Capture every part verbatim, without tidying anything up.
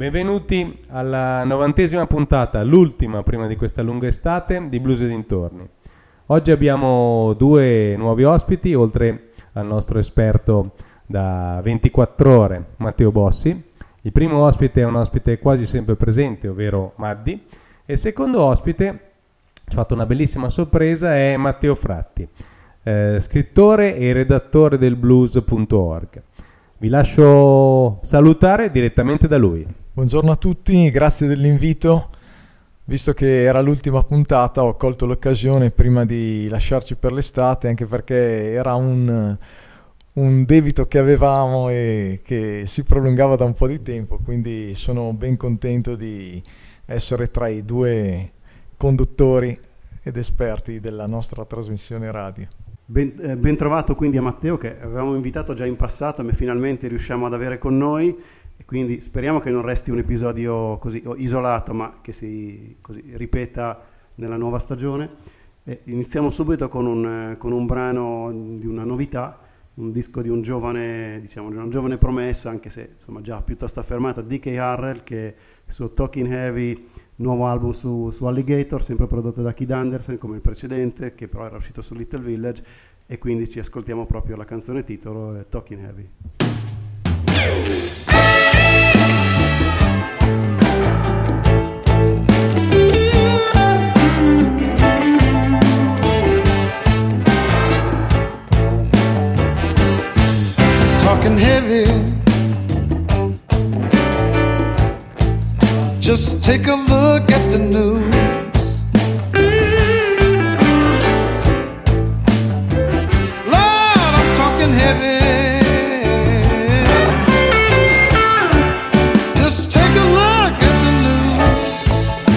Benvenuti alla novantesima puntata, l'ultima prima di questa lunga estate di Blues e dintorni. Oggi abbiamo due nuovi ospiti, oltre al nostro esperto da ventiquattro ore, Matteo Bossi. Il primo ospite è un ospite quasi sempre presente, ovvero Maddi, e il secondo ospite, ci ha fatto una bellissima sorpresa, è Matteo Fratti, eh, scrittore e redattore del blues punto org. Vi lascio salutare direttamente da lui. Buongiorno a tutti, grazie dell'invito. Visto che era l'ultima puntata, ho colto l'occasione prima di lasciarci per l'estate, anche perché era un, un debito che avevamo e che si prolungava da un po' di tempo, quindi sono ben contento di essere tra i due conduttori ed esperti della nostra trasmissione radio. Ben, eh, ben trovato quindi a Matteo, che avevamo invitato già in passato, ma finalmente riusciamo ad avere con noi, e quindi speriamo che non resti un episodio così isolato, ma che si così ripeta nella nuova stagione. E iniziamo subito con un, con un brano di una novità, un disco di un giovane, diciamo, di una giovane promessa, anche se insomma già piuttosto affermata, D K Harrell, che il suo Talking Heavy, nuovo album su, su Alligator, sempre prodotto da Kid Anderson come il precedente, che però era uscito su Little Village, e quindi ci ascoltiamo proprio la canzone titolo, eh, Talking Heavy. Talking heavy, just take a look at the news. Lord, I'm talking heavy. Just take a look at the news.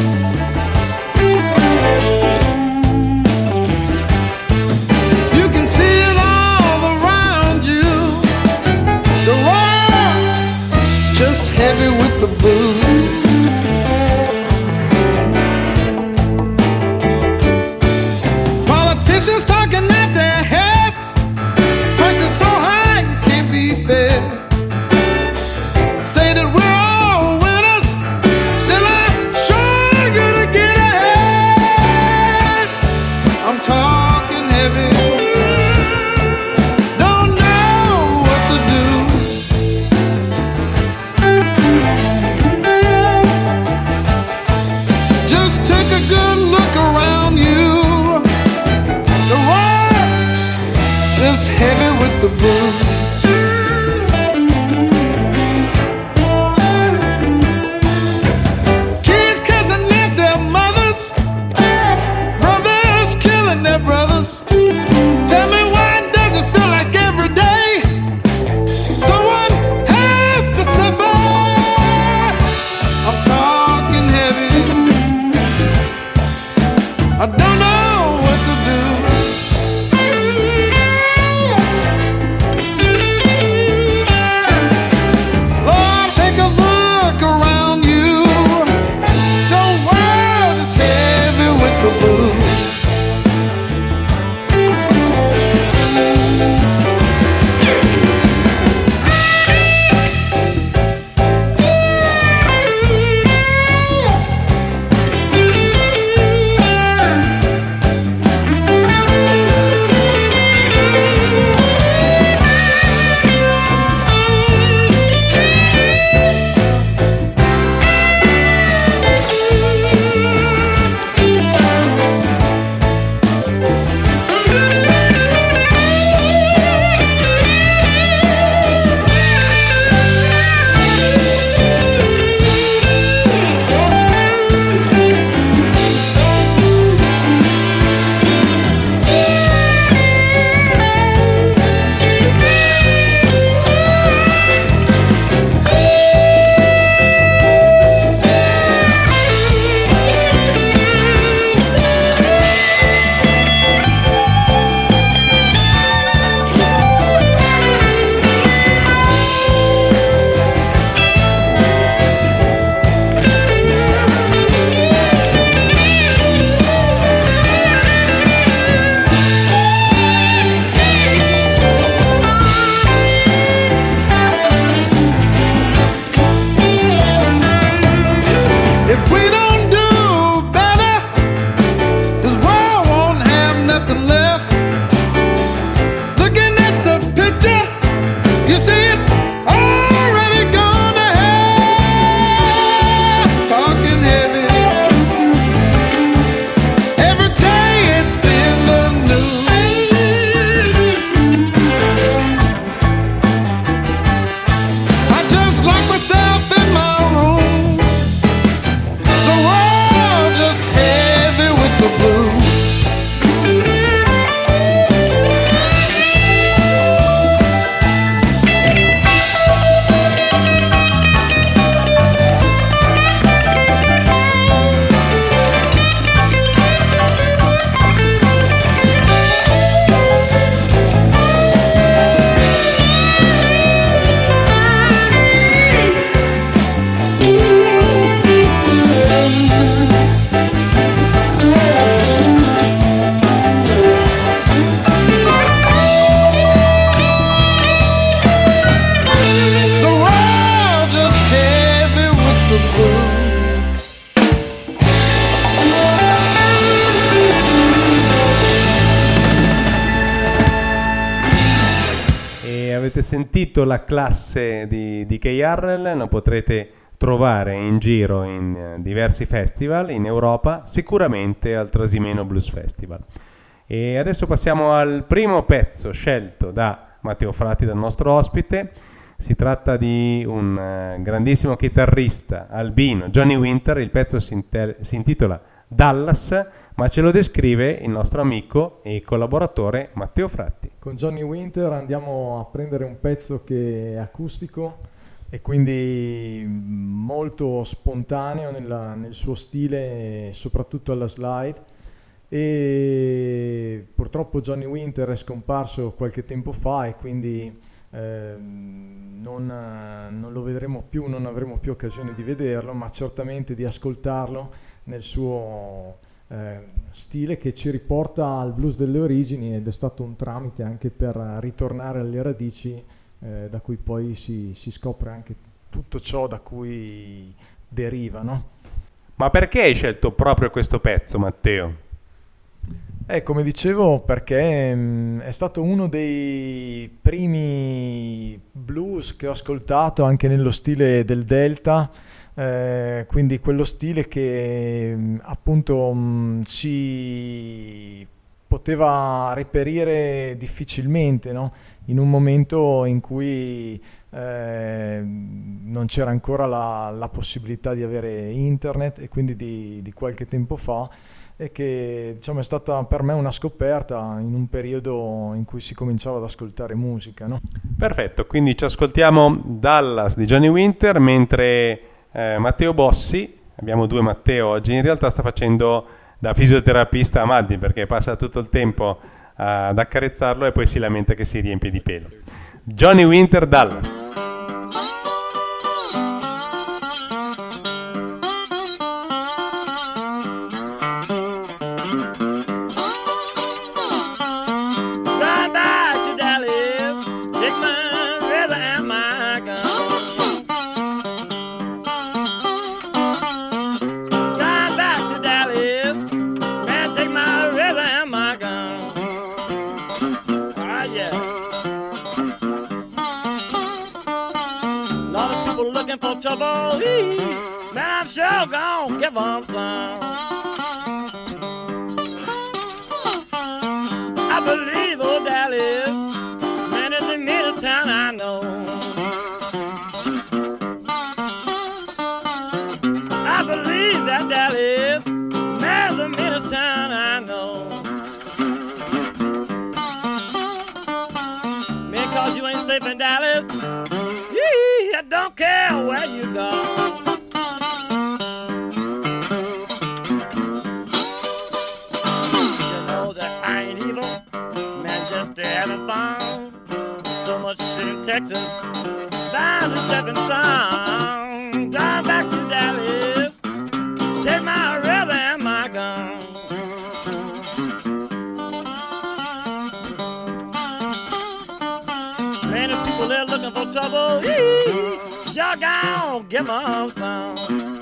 You can see it all around you. The war, just heavy with the blues. Politicians talking at their heads, prices so high you can't be fed. Say that we're all winners, still I struggle to get ahead. I'm talking heavy, don't know what to do. Just take a good look around you. The war, just heavy with the blues. Kids cussing at their mothers, brothers killing their brothers. Tell me, why does it feel like every day someone has to suffer? I'm talking heavy, I don't know what to do. Lord, take a look around you. The world is heavy with the blues. avete sentito la classe di, di Kay Harrell, lo potrete trovare in giro in uh, diversi festival in Europa, sicuramente al Trasimeno Blues Festival. E adesso passiamo al primo pezzo scelto da Matteo Fratti, dal nostro ospite. Si tratta di un uh, grandissimo chitarrista albino, Johnny Winter. Il pezzo si, inter- si intitola Dallas, ma ce lo descrive il nostro amico e collaboratore Matteo Fratti. Con Johnny Winter andiamo a prendere un pezzo che è acustico e quindi molto spontaneo nella, nel suo stile, soprattutto alla slide. E purtroppo Johnny Winter è scomparso qualche tempo fa e quindi eh, non, non lo vedremo più, non avremo più occasione di vederlo, ma certamente di ascoltarlo nel suo eh, stile che ci riporta al blues delle origini, ed è stato un tramite anche per ritornare alle radici, eh, da cui poi si, si scopre anche tutto ciò da cui deriva, no? Ma perché hai scelto proprio questo pezzo, Matteo? Eh, come dicevo, perché mh, è stato uno dei primi blues che ho ascoltato anche nello stile del Delta, eh, quindi quello stile che mh, appunto mh, si poteva reperire difficilmente, no? In un momento in cui eh, non c'era ancora la, la possibilità di avere internet, e quindi di, di qualche tempo fa, e che diciamo è stata per me una scoperta in un periodo in cui si cominciava ad ascoltare musica, no? Perfetto, quindi ci ascoltiamo Dallas di Johnny Winter, mentre eh, Matteo Bossi, abbiamo due Matteo oggi, in realtà sta facendo da fisioterapista a Maddi, perché passa tutto il tempo ad accarezzarlo e poi si lamenta che si riempie di pelo. Johnny Winter, Dallas. Trouble, man, I'm sure gonna give them some. I believe old Dallas, man, is the meanest town I know. I believe that Dallas, man, is the meanest town I know. Man, cause you ain't safe in Dallas, I don't care where you go. You know that I ain't evil, man, just having fun. So much shit in Texas, bound to stepping stone. Drive back to Dallas, take my river and my gun. Many people there looking for trouble. Sure gonna give them some.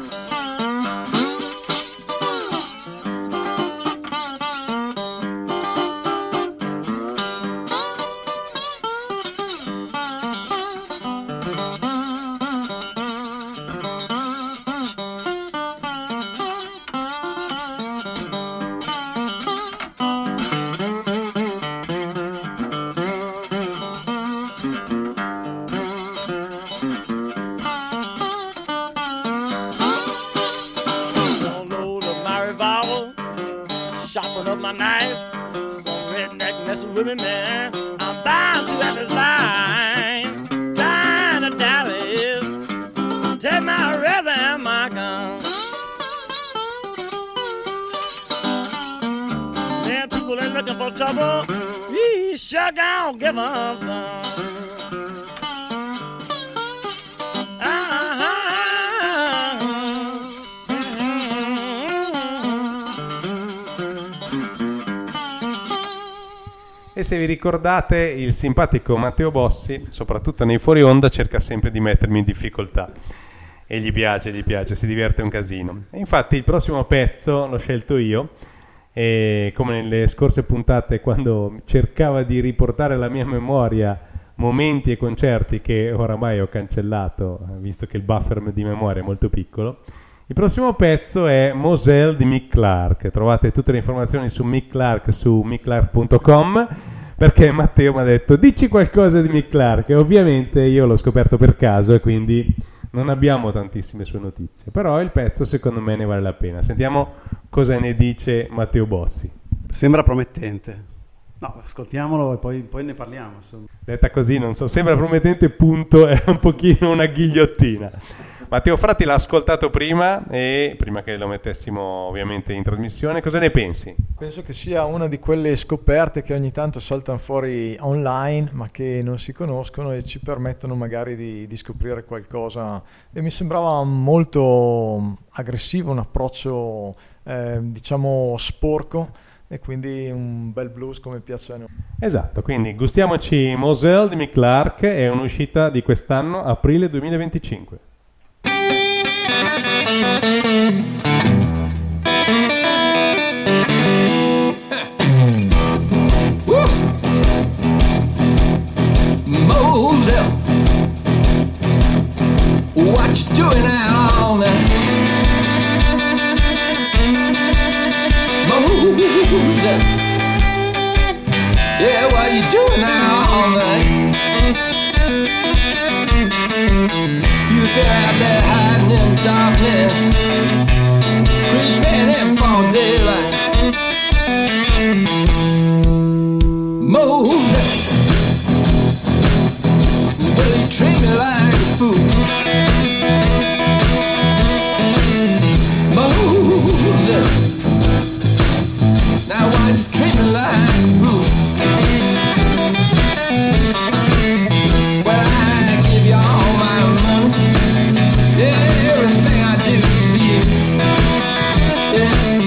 My knife, some redneck messing with me, man. I'm bound to have this line. Down to Dallas, take my river and my gun. Man, people ain't looking for trouble. We sure gonna give them some. E se vi ricordate, il simpatico Matteo Bossi, soprattutto nei fuori onda, cerca sempre di mettermi in difficoltà. E gli piace, gli piace, si diverte un casino. E infatti il prossimo pezzo l'ho scelto io, e come nelle scorse puntate, quando cercava di riportare alla mia memoria momenti e concerti che oramai ho cancellato, visto che il buffer di memoria è molto piccolo. Il prossimo pezzo è Moselle di Mick Clark. Trovate tutte le informazioni su Mick Clark su mick clark punto com, perché Matteo mi ha detto dici qualcosa di Mick Clark, e ovviamente io l'ho scoperto per caso e quindi non abbiamo tantissime sue notizie, però il pezzo secondo me ne vale la pena. Sentiamo cosa ne dice Matteo Bossi. Sembra promettente. No, ascoltiamolo e poi, poi ne parliamo, insomma. Detta così, non so, sembra promettente, punto, è un pochino una ghigliottina. Matteo Fratti l'ha ascoltato prima e prima che lo mettessimo ovviamente in trasmissione, cosa ne pensi? Penso che sia una di quelle scoperte che ogni tanto saltano fuori online ma che non si conoscono e ci permettono magari di, di scoprire qualcosa, e mi sembrava molto aggressivo, un approccio eh, diciamo sporco, e quindi un bel blues come piace a noi. Esatto, quindi gustiamoci Moselle di Mick Clark, è un'uscita di quest'anno, aprile duemilaventicinque. Moselle, what you doing now? Moselle, yeah, what you doing now? You been out there hiding in the darkness, creeping in for daylight. Moselle, well, you treat me like a fool. Moselle, now why you treat me like a fool? Well, I give you all my money, everything I do for you. Yeah.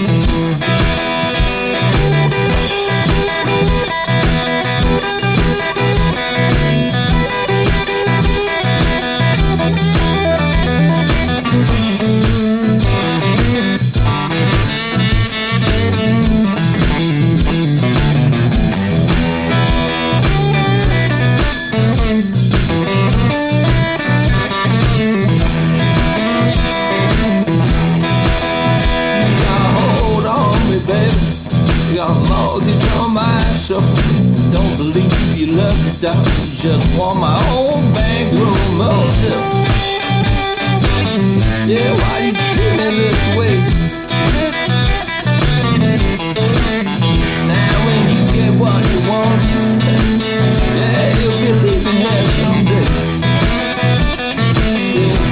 Don't believe you love the dog, you just want my old bankroll motel. Yeah, why you treat me this way? Now when you get what you want, yeah, you'll be leaving here someday. Yeah.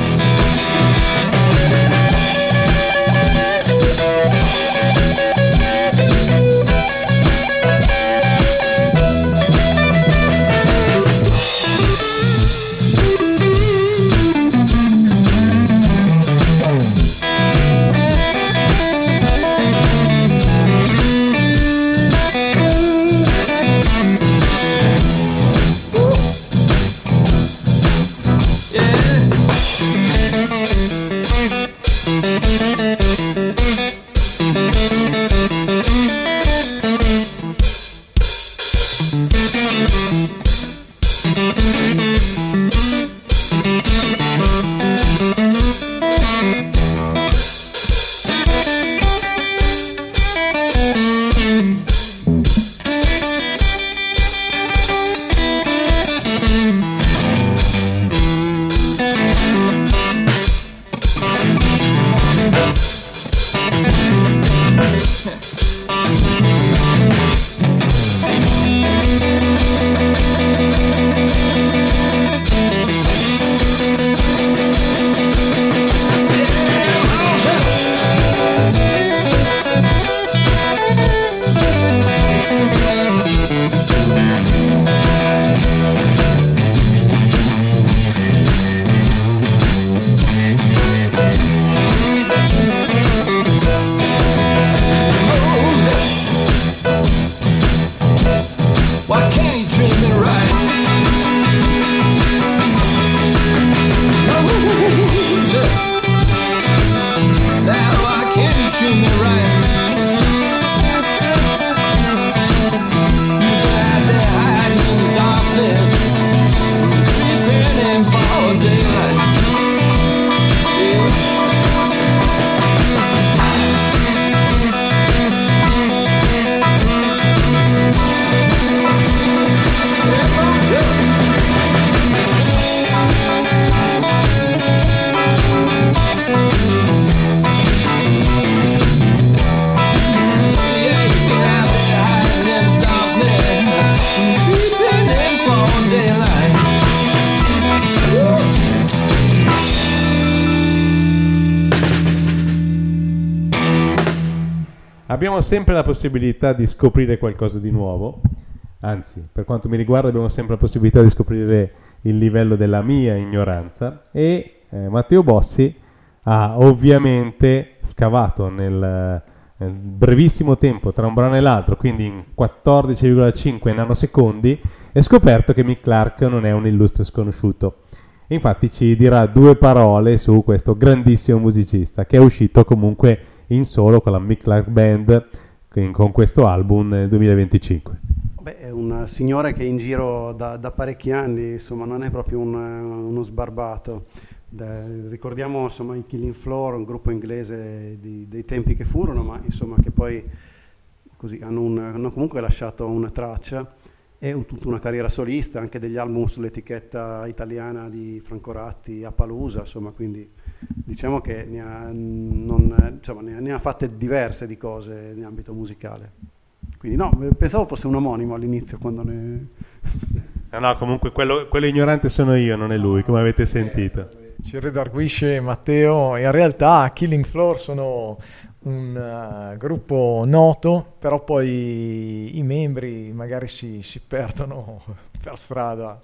abbiamo sempre la possibilità di scoprire qualcosa di nuovo, anzi, per quanto mi riguarda abbiamo sempre la possibilità di scoprire il livello della mia ignoranza e eh, Matteo Bossi ha ovviamente scavato nel, nel brevissimo tempo tra un brano e l'altro, quindi in quattordici virgola cinque nanosecondi, e scoperto che Mick Clark non è un illustre sconosciuto. Infatti ci dirà due parole su questo grandissimo musicista che è uscito comunque in solo con la Mick Clark Band con questo album nel duemilaventicinque. Beh, è un signore che è in giro da, da parecchi anni, insomma non è proprio un, uno sbarbato. De, ricordiamo insomma i Killing Floor, un gruppo inglese di, dei tempi che furono, ma insomma che poi così hanno, un, hanno comunque lasciato una traccia e tutta una carriera solista, anche degli album sull'etichetta italiana di Franco Ratti, Appaloosa, insomma, quindi diciamo che ne ha, non, insomma, ne ha, ne ha fatte diverse di cose in ambito musicale. Quindi no, pensavo fosse un omonimo all'inizio quando ne... No, no, comunque quello, quello ignorante sono io, non è lui, come avete sentito. Ci redarguisce Matteo, in realtà Killing Floor sono un uh, gruppo noto, però poi i membri magari si, si perdono per strada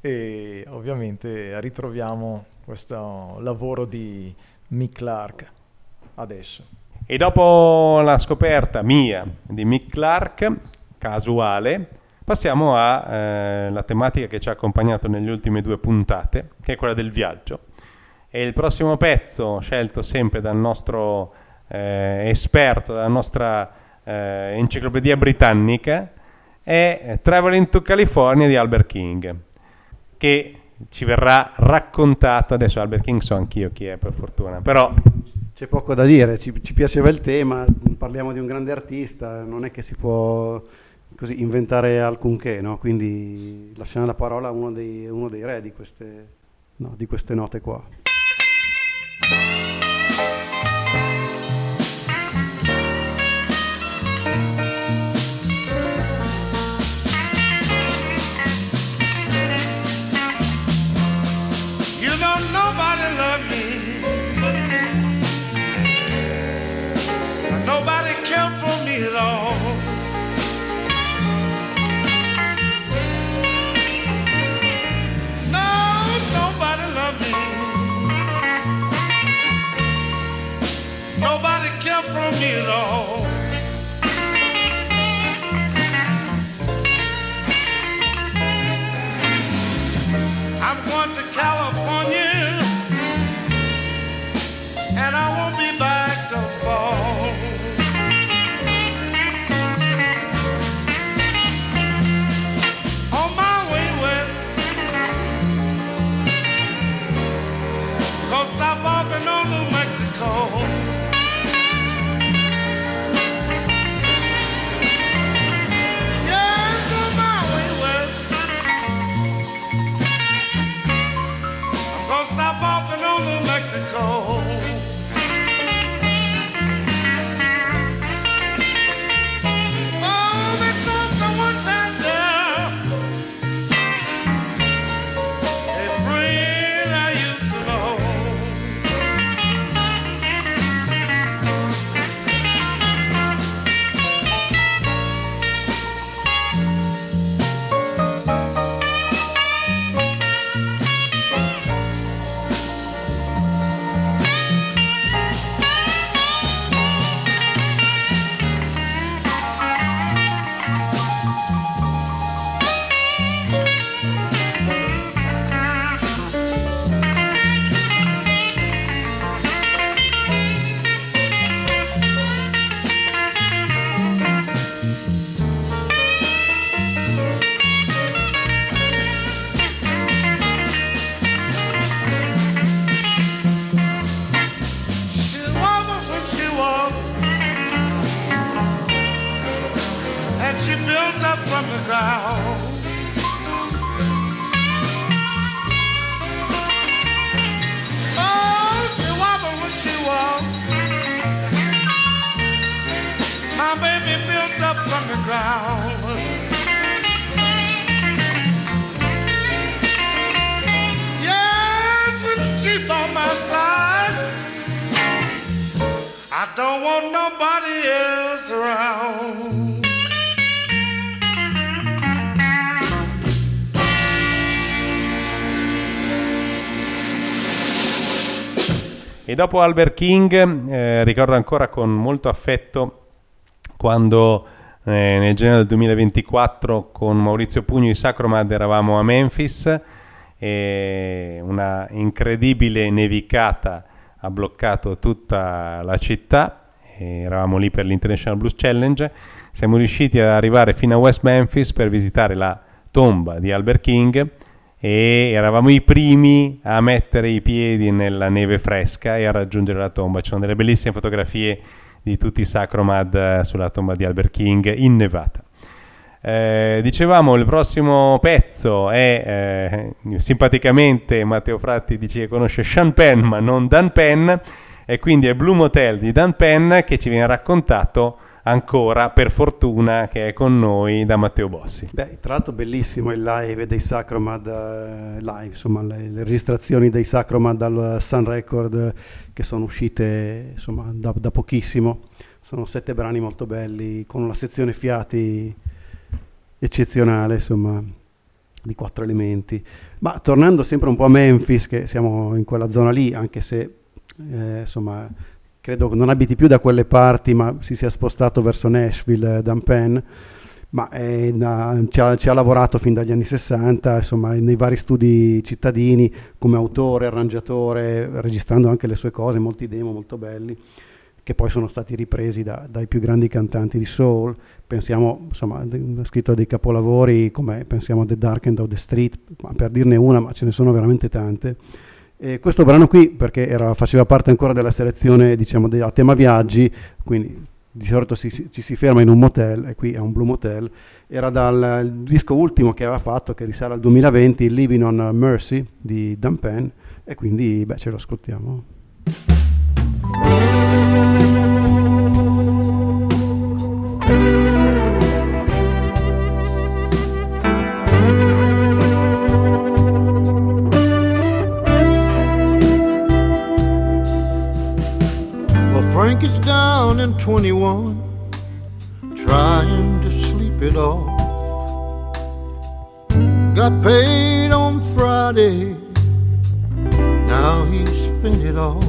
e ovviamente ritroviamo questo lavoro di Mick Clark adesso. E dopo la scoperta mia di Mick Clark, casuale, passiamo alla eh, tematica che ci ha accompagnato nelle ultime due puntate, che è quella del viaggio. E il prossimo pezzo, scelto sempre dal nostro eh, esperto, dalla nostra eh, enciclopedia britannica, è Traveling to California di Albert King, che ci verrà raccontato. Adesso Albert King so anch'io chi è, per fortuna, però c'è poco da dire, ci, ci piaceva il tema, parliamo di un grande artista, non è che si può così inventare alcunché, no? Quindi lasciamo la parola a uno dei, uno dei re di queste, no, di queste note qua. You know nobody loved me, nobody cared for me at all. Nobody cared for me at all. I'm going to California and I won't be back till fall. On my way west, gonna stop off in old New Mexico. Stop off in old New Mexico. Oh, because someone down there, a friend I used to know. She built up from the ground. Oh, she wobbled when she walked. My baby built up from the ground. Yes, when she's on my side, I don't want nobody else around. E dopo Albert King eh, ricordo ancora con molto affetto quando eh, nel gennaio del duemilaventiquattro con Maurizio Pugno i Sacromad eravamo a Memphis e una incredibile nevicata ha bloccato tutta la città. E eravamo lì per l'International Blues Challenge. Siamo riusciti ad arrivare fino a West Memphis per visitare la tomba di Albert King e eravamo i primi a mettere i piedi nella neve fresca e a raggiungere la tomba. Ci sono delle bellissime fotografie di tutti i Sacromad sulla tomba di Albert King innevata. Eh, dicevamo il prossimo pezzo è eh, simpaticamente Matteo Fratti dice che conosce Sean Penn ma non Dan Penn, e quindi è Blue Motel di Dan Penn che ci viene raccontato ancora, per fortuna, che è con noi da Matteo Bossi. Beh, tra l'altro bellissimo il live dei Sacromad, uh, live, insomma le, le registrazioni dei Sacromad dal Sun Record uh, che sono uscite insomma da, da pochissimo. Sono sette brani molto belli con una sezione fiati eccezionale, insomma, di quattro elementi. Ma tornando sempre un po' a Memphis, che siamo in quella zona lì, anche se eh, insomma credo che non abiti più da quelle parti, ma si sia spostato verso Nashville, Dan Penn, ma è una, ci, ha, ci ha lavorato fin dagli anni sessanta, insomma, nei vari studi cittadini, come autore, arrangiatore, registrando anche le sue cose, molti demo molto belli, che poi sono stati ripresi da, dai più grandi cantanti di soul. Pensiamo, insomma, ha scritto dei capolavori come, pensiamo a The Dark End of the Street, ma per dirne una, ma ce ne sono veramente tante. E questo brano qui, perché era, faceva parte ancora della selezione, diciamo, a tema viaggi, quindi di solito si, ci si ferma in un motel, e qui è un Blue Motel, era dal disco ultimo che aveva fatto, che risale al duemilaventi, Living on Mercy di Dan Penn, e quindi beh, ce lo ascoltiamo. Frank is down in twenty-one, trying to sleep it off. Got paid on Friday, now he's spent it all.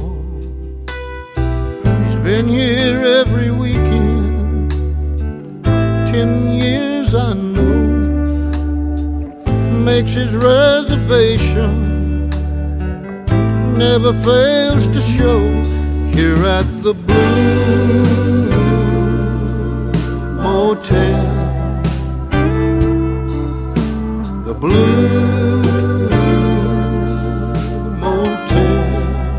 He's been here every weekend, ten years I know. Makes his reservation, never fails to show. Here at the Blue Motel, the Blue Motel.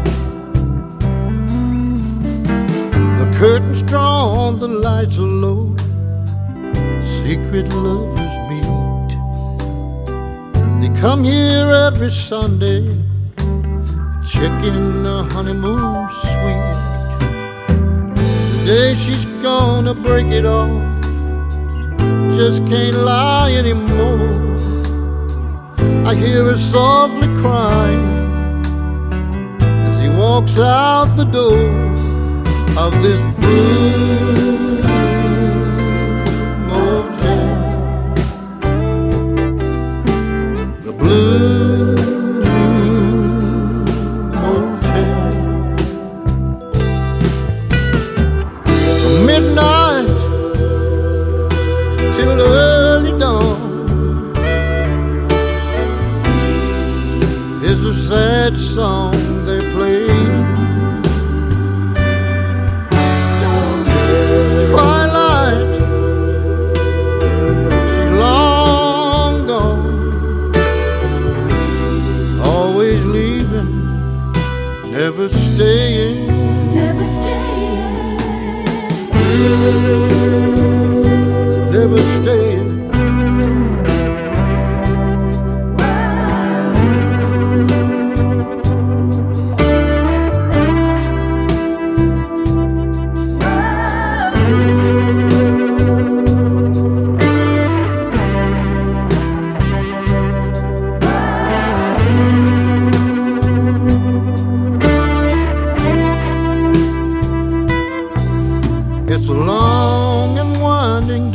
The curtain's drawn, the lights are low, secret lovers meet. They come here every Sunday, check in the honeymoon suite. Today she's gonna break it off, just can't lie anymore. I hear her softly crying as he walks out the door of this Blue Motel. The Blue midnight till early dawn is a sad song they play. Twilight, she's long gone, always leaving, never staying. Never staying. Never staying.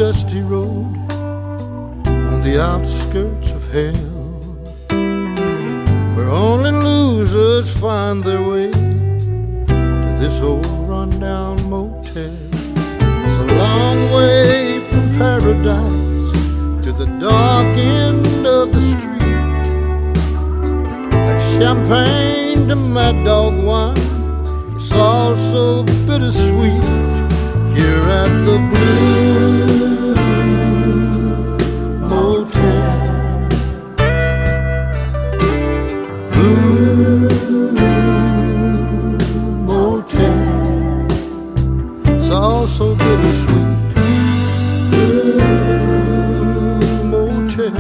dusty road on the outskirts of hell, where only losers find their way to this old rundown motel. It's a long way from paradise to the dark end of the street, like champagne to Mad Dog wine. It's all so bittersweet here at the Blue Motel. Blue Motel. It's all so bittersweet. Blue Motel.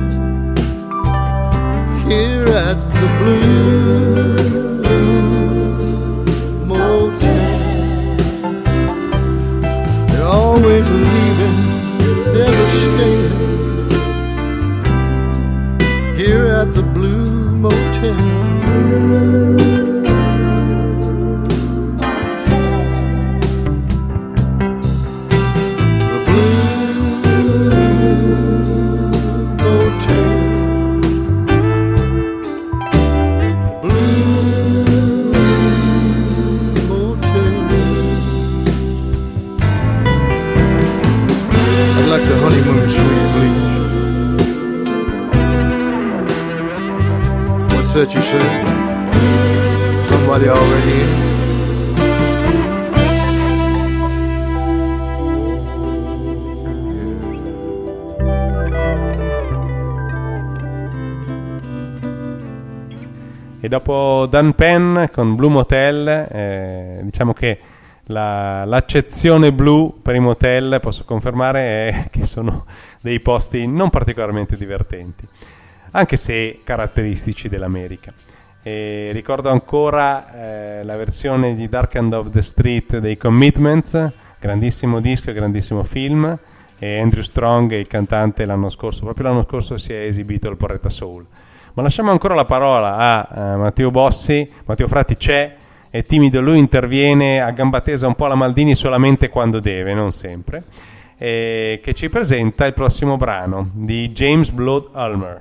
Here at the Blue always leaving, never staying here at the Blue Motel. The Blue Motel. Like the honeymoon suite, please. What's that you say? Somebody already in? E dopo Dan Penn con Blue Motel, eh, diciamo che La, l'accezione blu per i motel, posso confermare, è che sono dei posti non particolarmente divertenti, anche se caratteristici dell'America. E ricordo ancora eh, la versione di Dark End of the Street dei Commitments, grandissimo disco e grandissimo film, e Andrew Strong, il cantante, l'anno scorso, proprio l'anno scorso si è esibito al Porretta Soul. Ma lasciamo ancora la parola a, a Matteo Bossi. Matteo Frati c'è, è timido, lui interviene a gamba tesa un po' alla Maldini solamente quando deve, non sempre, e che ci presenta il prossimo brano di James Blood Ulmer.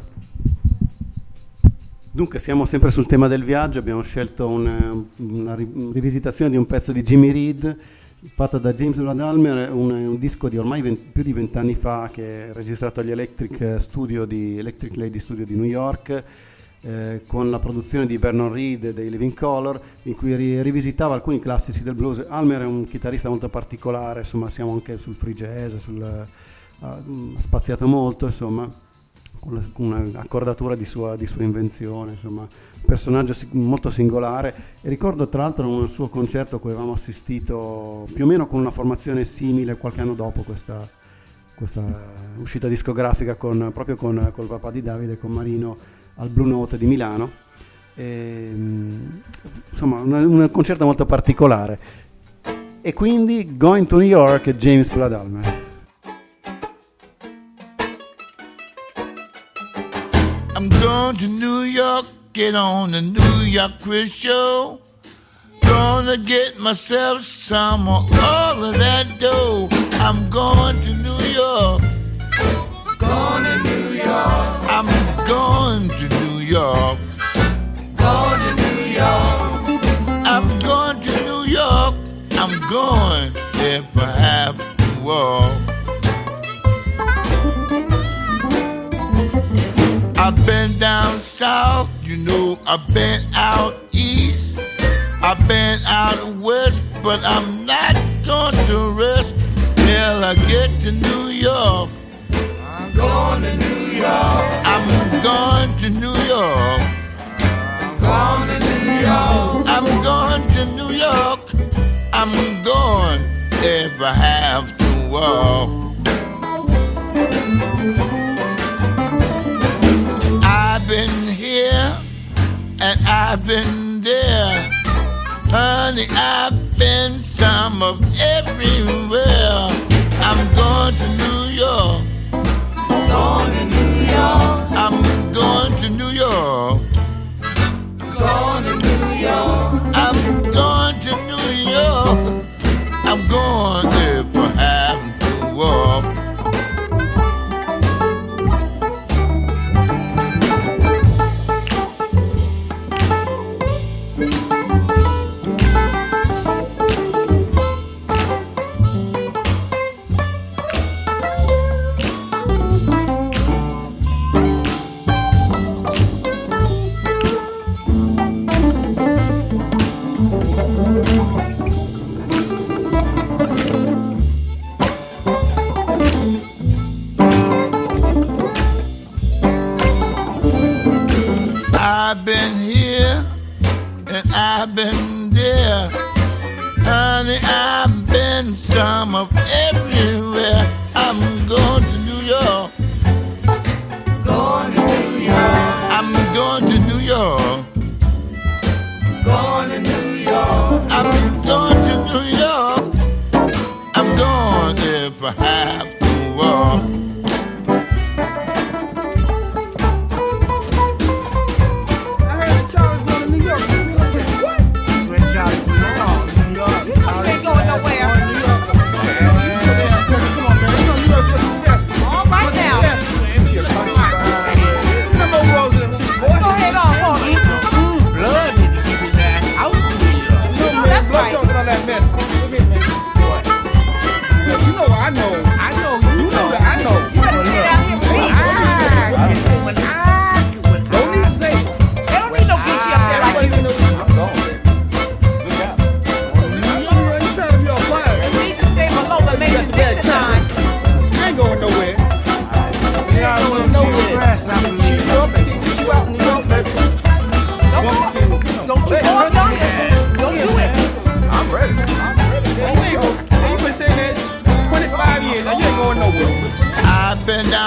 Dunque siamo sempre sul tema del viaggio, abbiamo scelto una, una rivisitazione di un pezzo di Jimmy Reed fatta da James Blood Ulmer, un, un disco di ormai venti, più di vent'anni fa, che è registrato agli Electric Studio di Electric Lady Studio di New York, Eh, con la produzione di Vernon Reid e dei Living Colour, in cui ri- rivisitava alcuni classici del blues. Ulmer è un chitarrista molto particolare, insomma siamo anche sul free jazz, sul, uh, ha spaziato molto, insomma, con, la, con un'accordatura di sua, di sua invenzione, insomma, un personaggio si- molto singolare. E ricordo tra l'altro un suo concerto a cui avevamo assistito più o meno con una formazione simile qualche anno dopo questa, questa uscita discografica, con, proprio con col papà di Davide, con Marino, al Blue Note di Milano. E, insomma un, un concerto molto particolare. E quindi Going to New York, James Blood Ulmer. I'm going to New York, get on the New York Quiz Show. Gonna get myself some of all of that dough. I'm going to New York. Going to New York. I'm going to New York. Going to New York. I'm going to New York. I'm going if I have to walk. I've been down south, you know, I've been out east, I've been out west, but I'm not going to rest till I get to New York. I'm going to New York. I'm going to New York. I'm going to New York. I'm going to New York. I'm going if I have to walk. I've been here and I've been there. Honey, I've been some of everywhere. I'm going to New York. Going to New York. I'm going to New York. Going to New York. I'm going to New York. I'm going if I have to walk.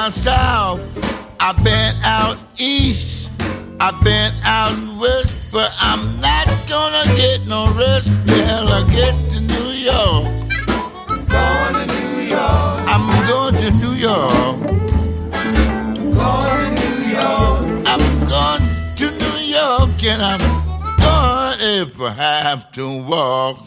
down south, I've been out east, I've been out west, but I'm not gonna get no rest till I get to New York. Going to New York. I'm going to New York. Going to New York. I'm going to New York, and I'm going if I have to walk.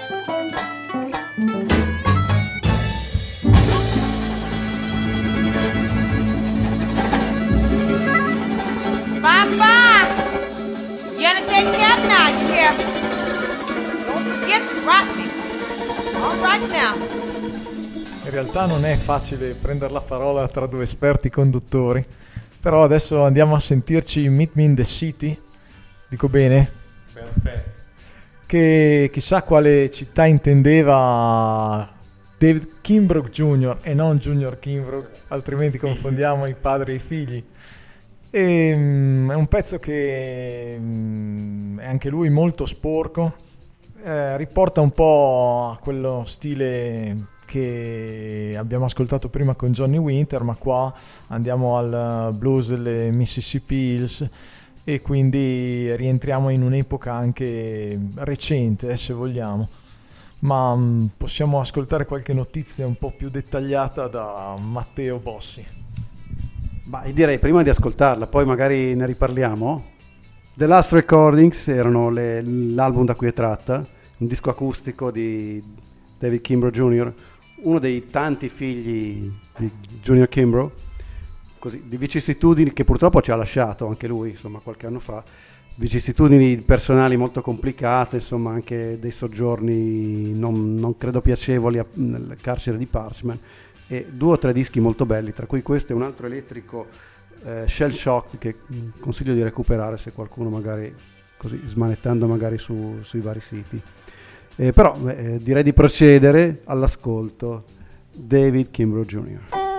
Papa, you gotta take care now, you hear? Don't forget to rock me. All right now. In realtà non è facile prendere la parola tra due esperti conduttori, però adesso andiamo a sentirci Meet Me in the City, dico bene? Perfetto. Che chissà quale città intendeva David Kimbrough Junior e non Junior Kimbrough, altrimenti confondiamo i padri e i figli. E, um, è un pezzo che um, è anche lui molto sporco, eh, riporta un po' a quello stile che abbiamo ascoltato prima con Johnny Winter, ma qua andiamo al blues delle Mississippi Hills e quindi rientriamo in un'epoca anche recente, eh, se vogliamo. Ma um, possiamo ascoltare qualche notizia un po' più dettagliata da Matteo Bossi. Ma io direi prima di ascoltarla, poi magari ne riparliamo. The Last Recordings erano le, l'album da cui è tratta, un disco acustico di David Kimbrough Junior, uno dei tanti figli di Junior Kimbrough, così, di vicissitudini che purtroppo ci ha lasciato anche lui, insomma, qualche anno fa, vicissitudini personali molto complicate, insomma, anche dei soggiorni non, non credo piacevoli a, nel carcere di Parchman, e due o tre dischi molto belli, tra cui questo e un altro elettrico, eh, Shell Shock, che consiglio di recuperare se qualcuno magari, così smanettando magari su, sui vari siti. Eh, però eh, direi di procedere all'ascolto. David Kimbrough Junior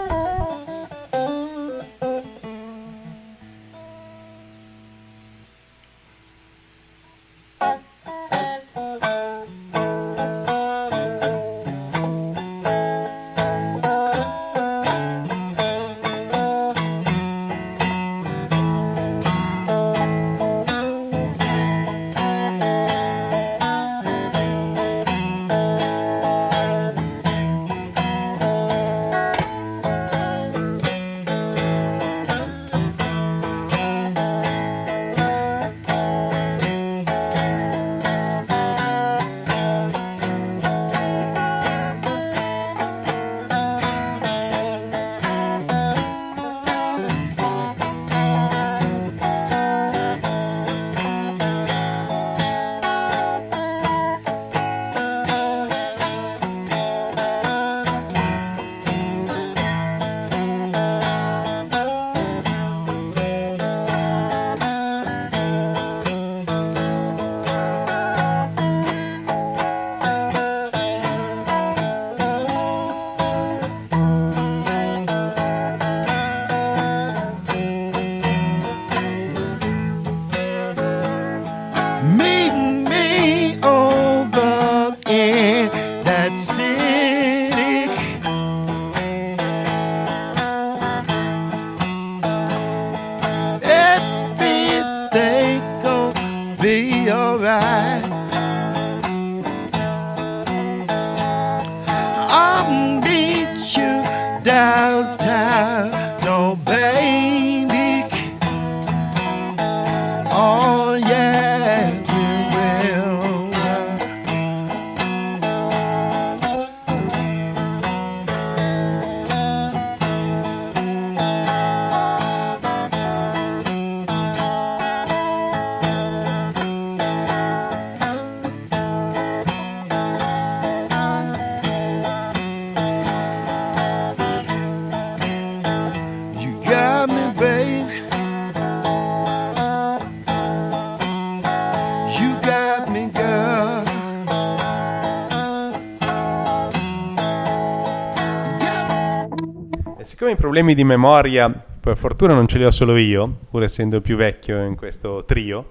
Siccome i problemi di memoria per fortuna non ce li ho solo io, pur essendo il più vecchio in questo trio,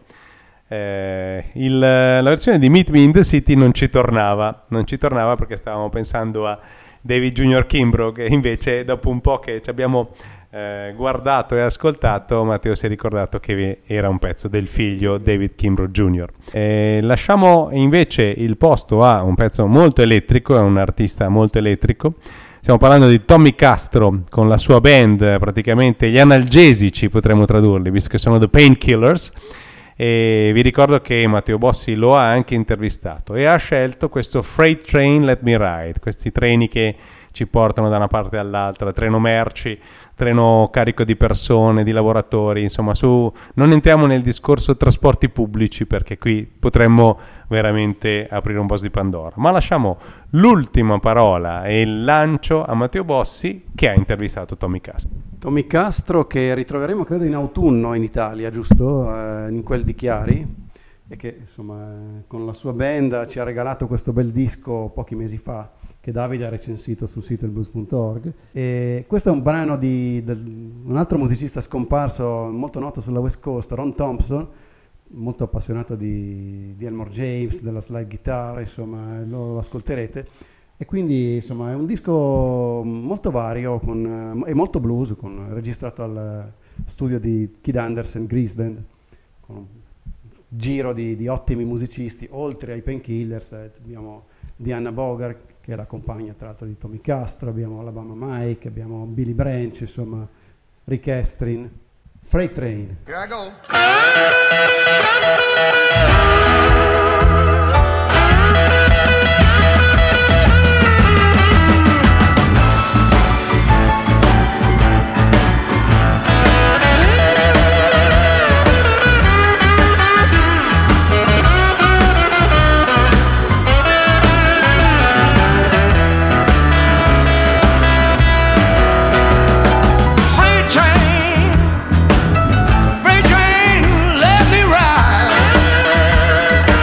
eh, il, la versione di Meet Me in the City non ci tornava, non ci tornava perché stavamo pensando a David Junior Kimbrough, che invece dopo un po' che ci abbiamo eh, guardato e ascoltato, Matteo si è ricordato che era un pezzo del figlio David Kimbrough junior Eh, lasciamo invece il posto a un pezzo molto elettrico, è un artista molto elettrico. Stiamo parlando di Tommy Castro con la sua band, praticamente gli analgesici potremmo tradurli, visto che sono The Painkillers. E vi ricordo che Matteo Bossi lo ha anche intervistato e ha scelto questo Freight Train Let Me Ride, questi treni che ci portano da una parte all'altra, treno merci, treno carico di persone, di lavoratori, insomma, su non entriamo nel discorso trasporti pubblici perché qui potremmo veramente aprire un posto di Pandora, ma lasciamo l'ultima parola e il lancio a Matteo Bossi che ha intervistato Tommy Castro. Tommy Castro che ritroveremo credo in autunno in Italia, giusto? Eh, in quel di Chiari, e che insomma con la sua band ci ha regalato questo bel disco pochi mesi fa che Davide ha recensito sul sito il blues punto org. E questo è un brano di del, un altro musicista scomparso molto noto sulla West Coast, Ron Thompson, molto appassionato di, di Elmore James, della slide guitar, insomma lo, lo ascolterete. E quindi insomma è un disco molto vario con, e molto blues, con, registrato al studio di Kid Andersen, Greaseland, con un giro di, di ottimi musicisti. Oltre ai Painkillers eh, abbiamo Diana Bogar che l'accompagna tra l'altro di Tommy Castro, abbiamo Alabama Mike, abbiamo Billy Branch, insomma Rick Estrin. Freight Train. Here I go. Freight train, let me ride.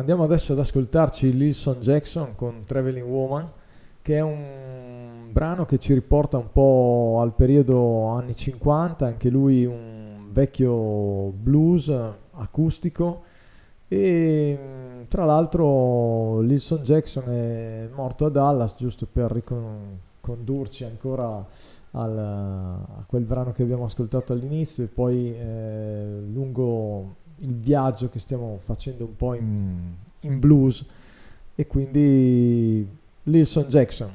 andiamo adesso ad ascoltarci Lilson Jackson con Traveling Woman, che è un brano che ci riporta un po' al periodo anni cinquanta, anche lui un vecchio blues acustico. E tra l'altro Lilson Jackson è morto a Dallas, giusto per ricondurci ancora al, a quel brano che abbiamo ascoltato all'inizio, e poi eh, lungo il viaggio che stiamo facendo un po' in, in blues, e quindi Lilson Jackson.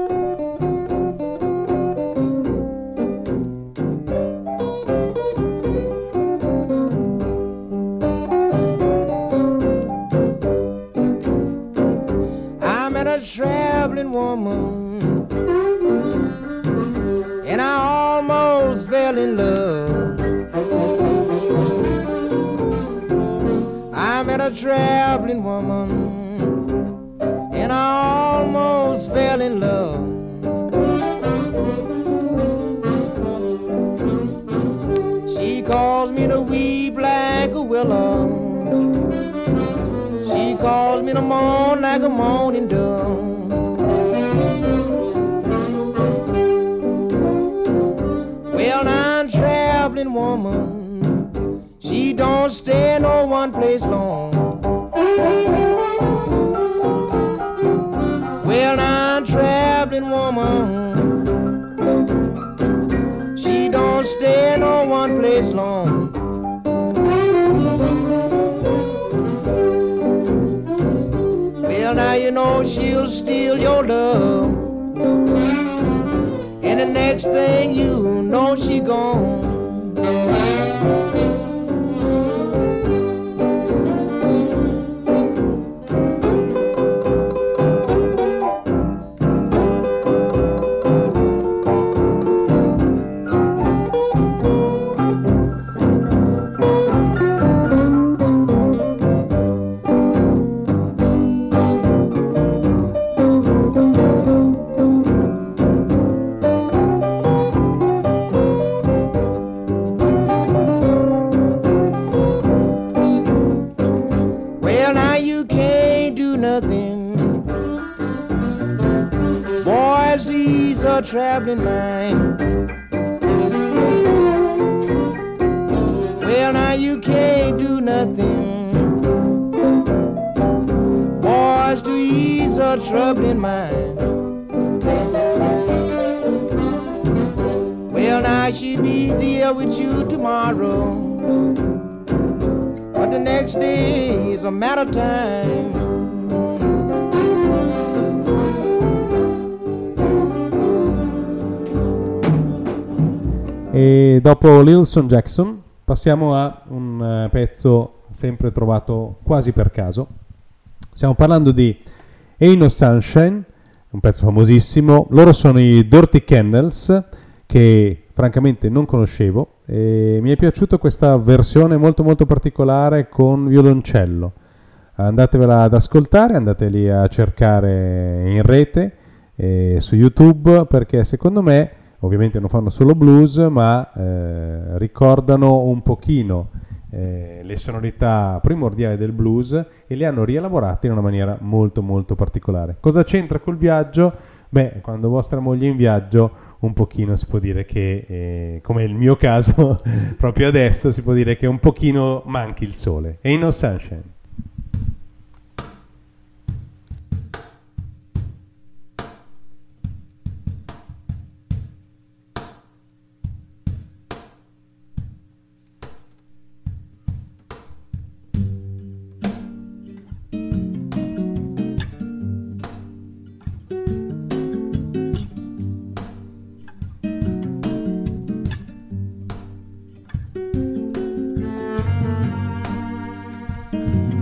Traveling woman, and I almost fell in love. I met a traveling woman, and I almost fell in love. She calls me the wee black willow. She calls me the moon like a morning dove. Well, I'm traveling woman. She don't stay no one place long. Well, I'm traveling woman. She don't stay no one place long. Now you know she'll steal your love, and the next thing you know she gone. Traveling mind. Well, now you can't do nothing, boys, to ease a troubling mind. Well, now she'll be there with you tomorrow, but the next day is a matter of time. E dopo Lilson Jackson passiamo a un uh, pezzo sempre trovato quasi per caso. Stiamo parlando di Ain't No Sunshine, un pezzo famosissimo. Loro sono i Dirty Candles, che francamente non conoscevo, e mi è piaciuta questa versione molto molto particolare con violoncello. Andatevela ad ascoltare, andateli a cercare in rete eh, su YouTube, perché secondo me ovviamente non fanno solo blues, ma eh, ricordano un pochino eh, le sonorità primordiali del blues e le hanno rielaborate in una maniera molto molto particolare. Cosa c'entra col viaggio? Beh, quando vostra moglie è in viaggio un pochino si può dire che, eh, come è il mio caso, proprio adesso si può dire che un pochino manchi il sole. Ain't No Sunshine. Thank you.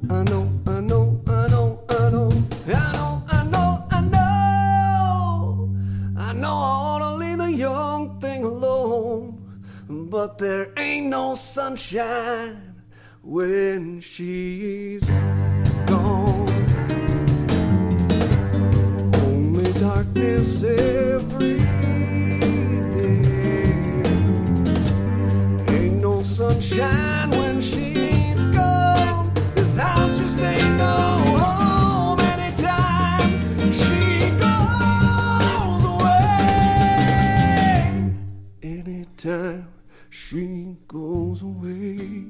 I know, I know, I know, I know, I know, I know, I know. I know I ought to leave the young thing alone, but there ain't no sunshine when she's gone. Only darkness every day. Ain't no sunshine when she's gone. This house just ain't no home anytime she goes away. Anytime she goes away.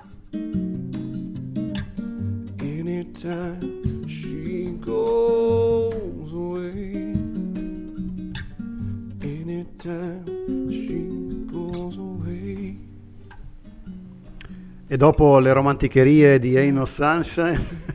Anytime she goes away. Anytime she goes away. E dopo le romanticherie di Ain't No Sunshine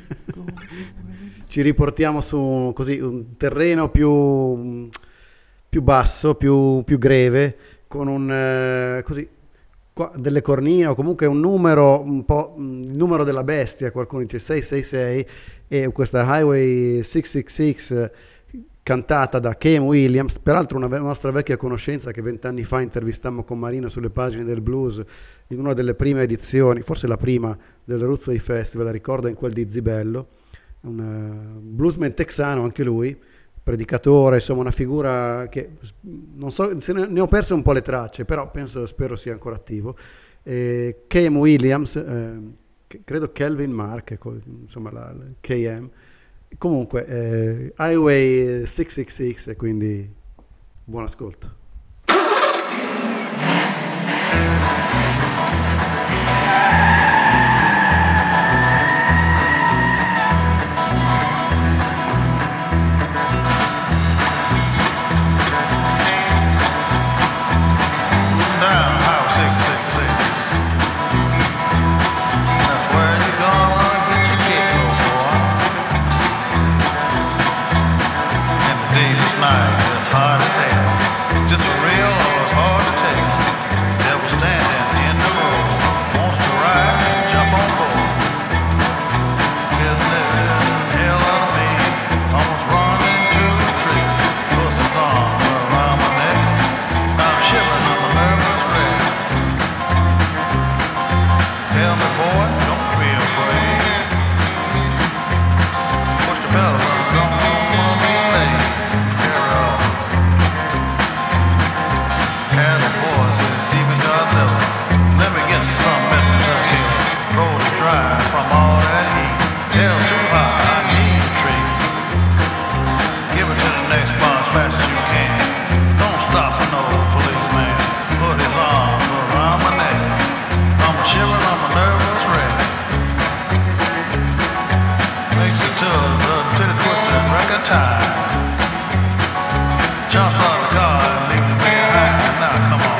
ci riportiamo su così un terreno più, più basso, più, più greve, con un eh, così qua, delle cornine o comunque un numero un po' il numero della bestia, qualcuno dice sei sei sei, e questa Highway sei sei sei cantata da K M Williams, peraltro una ve- nostra vecchia conoscenza che vent'anni fa intervistammo con Marino sulle pagine del blues in una delle prime edizioni, forse la prima del Rootsway Festival, la ricorda in quel di Zibello, un uh, bluesman texano anche lui, predicatore, insomma una figura che non so, se ne, ne ho perso un po' le tracce, però penso, spero sia ancora attivo. eh, K M Williams, eh, credo Kelvin Mark, insomma la, la K M. Comunque, eh, Highway sei sei sei, quindi buon ascolto. It's hard as hell. Just for real or it's hard to tell. Devil standing in the road, wants to ride, jump on board. Here's living hell out of me, almost running to a tree. Puts his arm around my neck, I'm shivering, I'm a nervous wreck. Tell me boy, don't be afraid. Push the pedal, don't be late. Had a voice as deep as Godzilla. Let me get some messenger here. Road is dry from all that heat. Hell's too hot, I need a tree. Give it to the next bar as fast as you can. Don't stop for no policeman. Put his arms around my neck. I'm a shivering, I'm a nervous wreck. Makes it to the titty twisted record time. Jumps out of the car and leaves me behind. Now come on,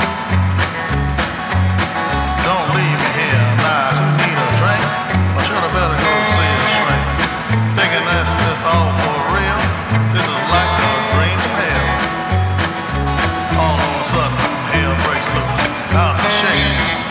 don't leave me here now to need a drink, or should I better go see a shrink? Thinking this is all for real, this is like a dream from hell. All of a sudden, hell breaks loose, house is shaking,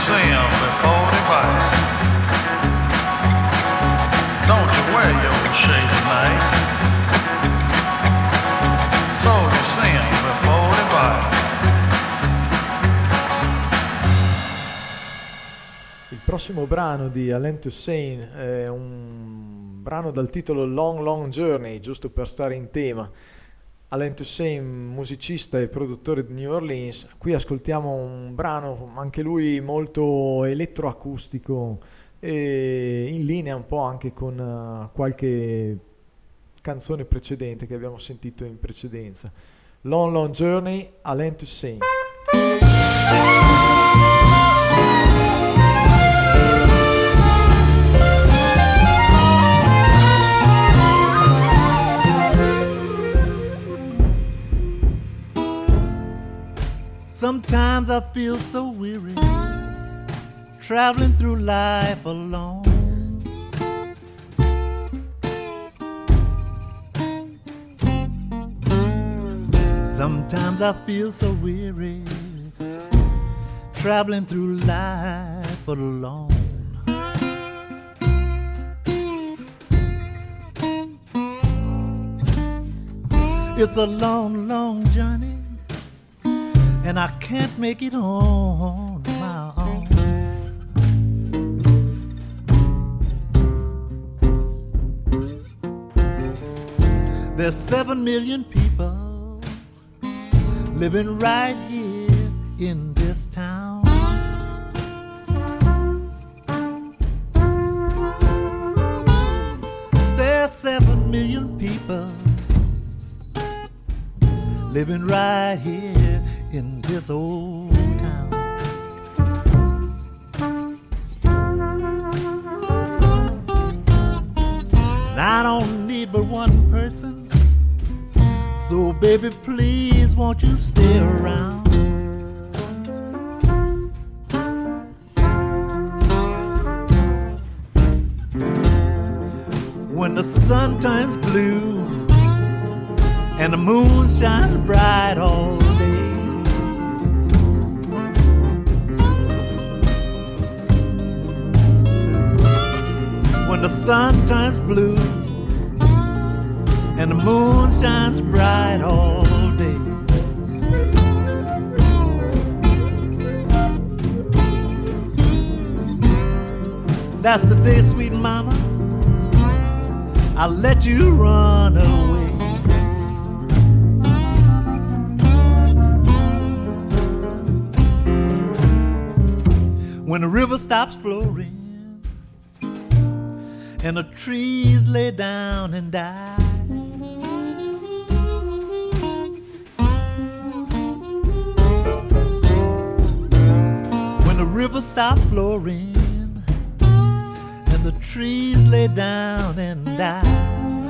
see him before they bite. Don't you wear your shades at night. So you see him before they bite. Il prossimo brano di Alain Toussaint è un brano dal titolo Long Long Journey, giusto per stare in tema. Alain Toussaint, musicista e produttore di New Orleans. Qui ascoltiamo un brano, anche lui molto elettroacustico e in linea un po' anche con uh, qualche canzone precedente che abbiamo sentito in precedenza. Long Long Journey, Alain Toussaint. Sometimes I feel so weary, traveling through life alone. Sometimes I feel so weary, traveling through life alone. It's a long, long journey, and I can't make it on my own. There's seven million people living right here in this town. There's seven million people living right here in this old town. And I don't need but one person, so baby please won't you stay around. When the sun turns blue and the moon shines bright all day, when the sun turns blue and the moon shines bright all day, that's the day, sweet mama, I'll let you run away. When the river stops flowing and the trees lay down and die, when the river stops flowing and the trees lay down and die,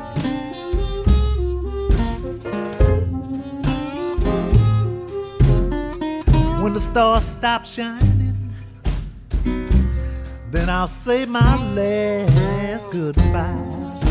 when the stars stop shining, then I'll say my last goodbye.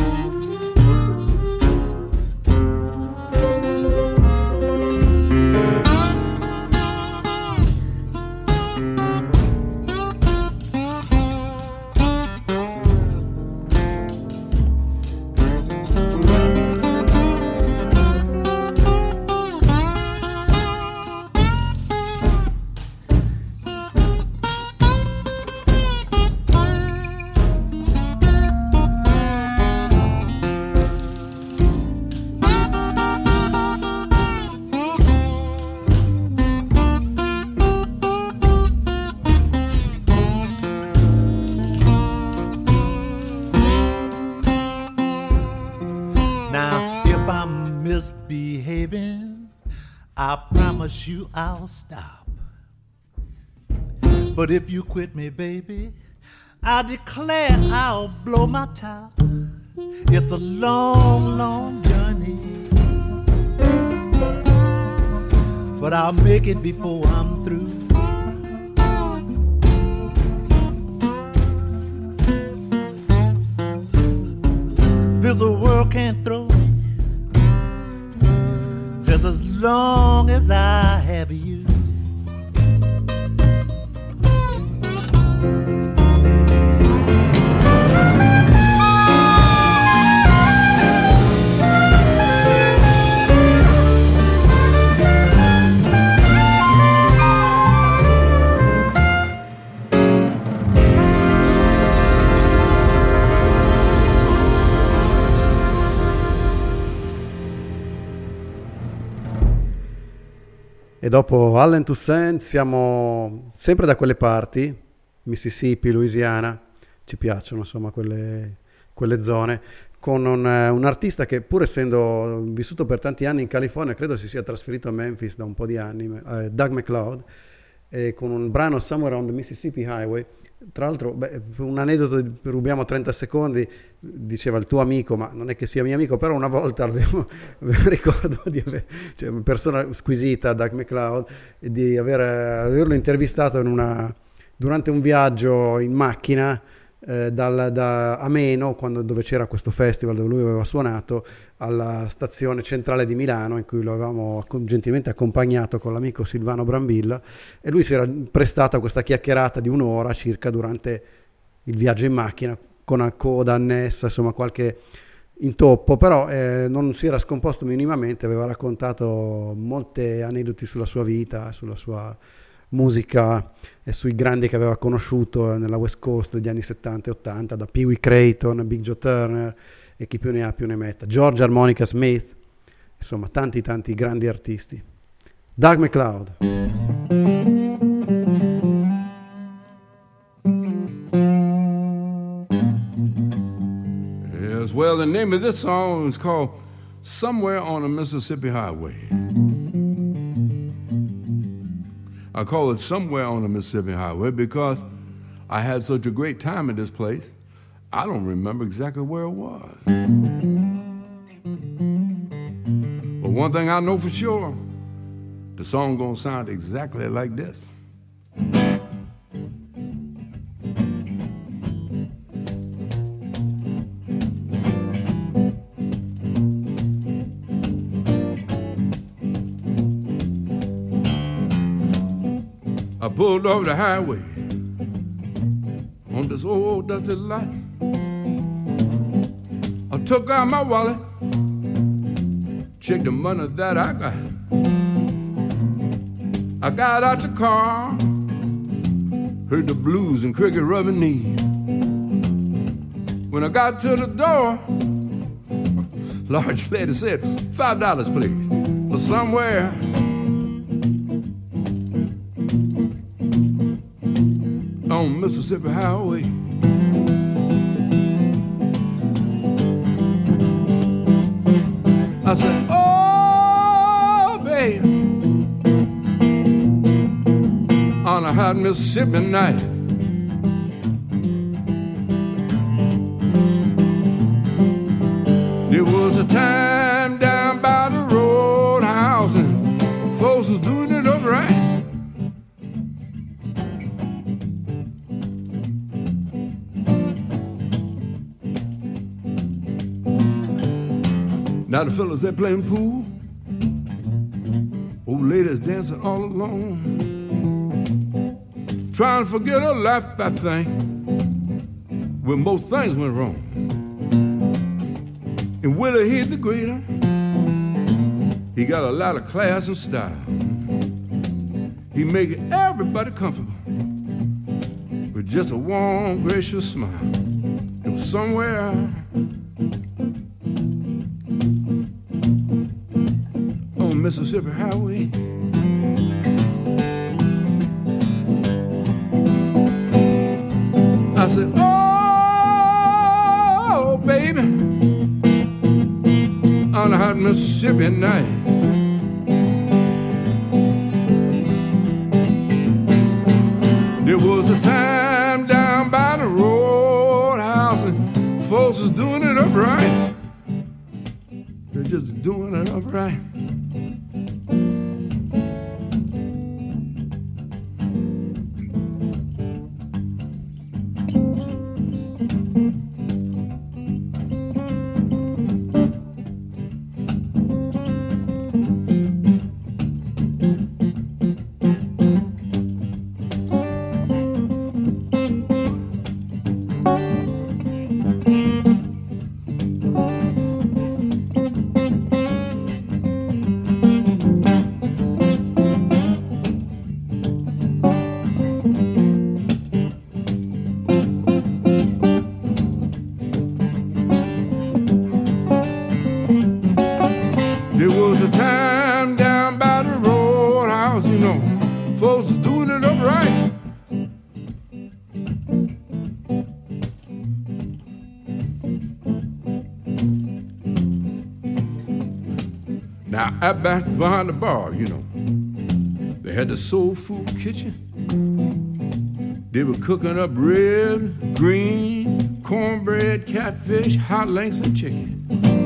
Misbehaving, I promise you I'll stop. But if you quit me, baby, I declare I'll blow my top. It's a long, long journey, but I'll make it before I'm through. This world can't throw me just as long as I have you. E dopo Allen Toussaint siamo sempre da quelle parti, Mississippi, Louisiana, ci piacciono insomma quelle, quelle zone, con un, un artista che pur essendo vissuto per tanti anni in California, credo si sia trasferito a Memphis da un po' di anni, eh, Doug MacLeod, e con un brano Somewhere on the Mississippi Highway. Tra l'altro, beh, un aneddoto, rubiamo trenta secondi, diceva il tuo amico, ma non è che sia mio amico, però una volta avevo, ricordo di avere, cioè una persona squisita, Doug MacLeod, di aver, averlo intervistato in una, durante un viaggio in macchina eh, dal, da Ameno, quando, dove c'era questo festival dove lui aveva suonato, alla stazione centrale di Milano, in cui lo avevamo gentilmente accompagnato con l'amico Silvano Brambilla, e lui si era prestato a questa chiacchierata di un'ora circa durante il viaggio in macchina, con una coda annessa, insomma qualche intoppo, però eh, non si era scomposto minimamente, aveva raccontato molte aneddoti sulla sua vita, sulla sua musica e sui grandi che aveva conosciuto nella West Coast degli anni settanta e ottanta, da Pee Wee Creighton, Big Joe Turner e chi più ne ha più ne metta, George Harmonica Smith, insomma tanti tanti grandi artisti. Doug MacLeod. Yes, well, the name of this song is called Somewhere on the Mississippi Highway. I call it Somewhere on the Mississippi Highway because I had such a great time at this place. I don't remember exactly where it was. But one thing I know for sure, the song gonna sound exactly like this. I pulled over the highway on this old dusty lot. I took out my wallet, checked the money that I got. I got out the car, heard the blues and cricket rubbing knees. When I got to the door, large lady said, five dollars please, or somewhere on Mississippi Highway. I said, oh, baby, on a hot Mississippi night, there was a time down by the roadhouse and folks was doing it up right. Now the fellas, they playing pool, old ladies dancing all alone, trying to forget her life, I think, when most things went wrong. And Willie hit the grader, he got a lot of class and style. He making everybody comfortable with just a warm, gracious smile. It was somewhere on Mississippi Highway. I said, oh, baby, on a hot Mississippi night, there was a time down by the roadhouse and folks was doing it up right. They're just doing it up right. Now, out back behind the bar, you know, they had the soul food kitchen. They were cooking up red, green, cornbread, catfish, hot links, and chicken.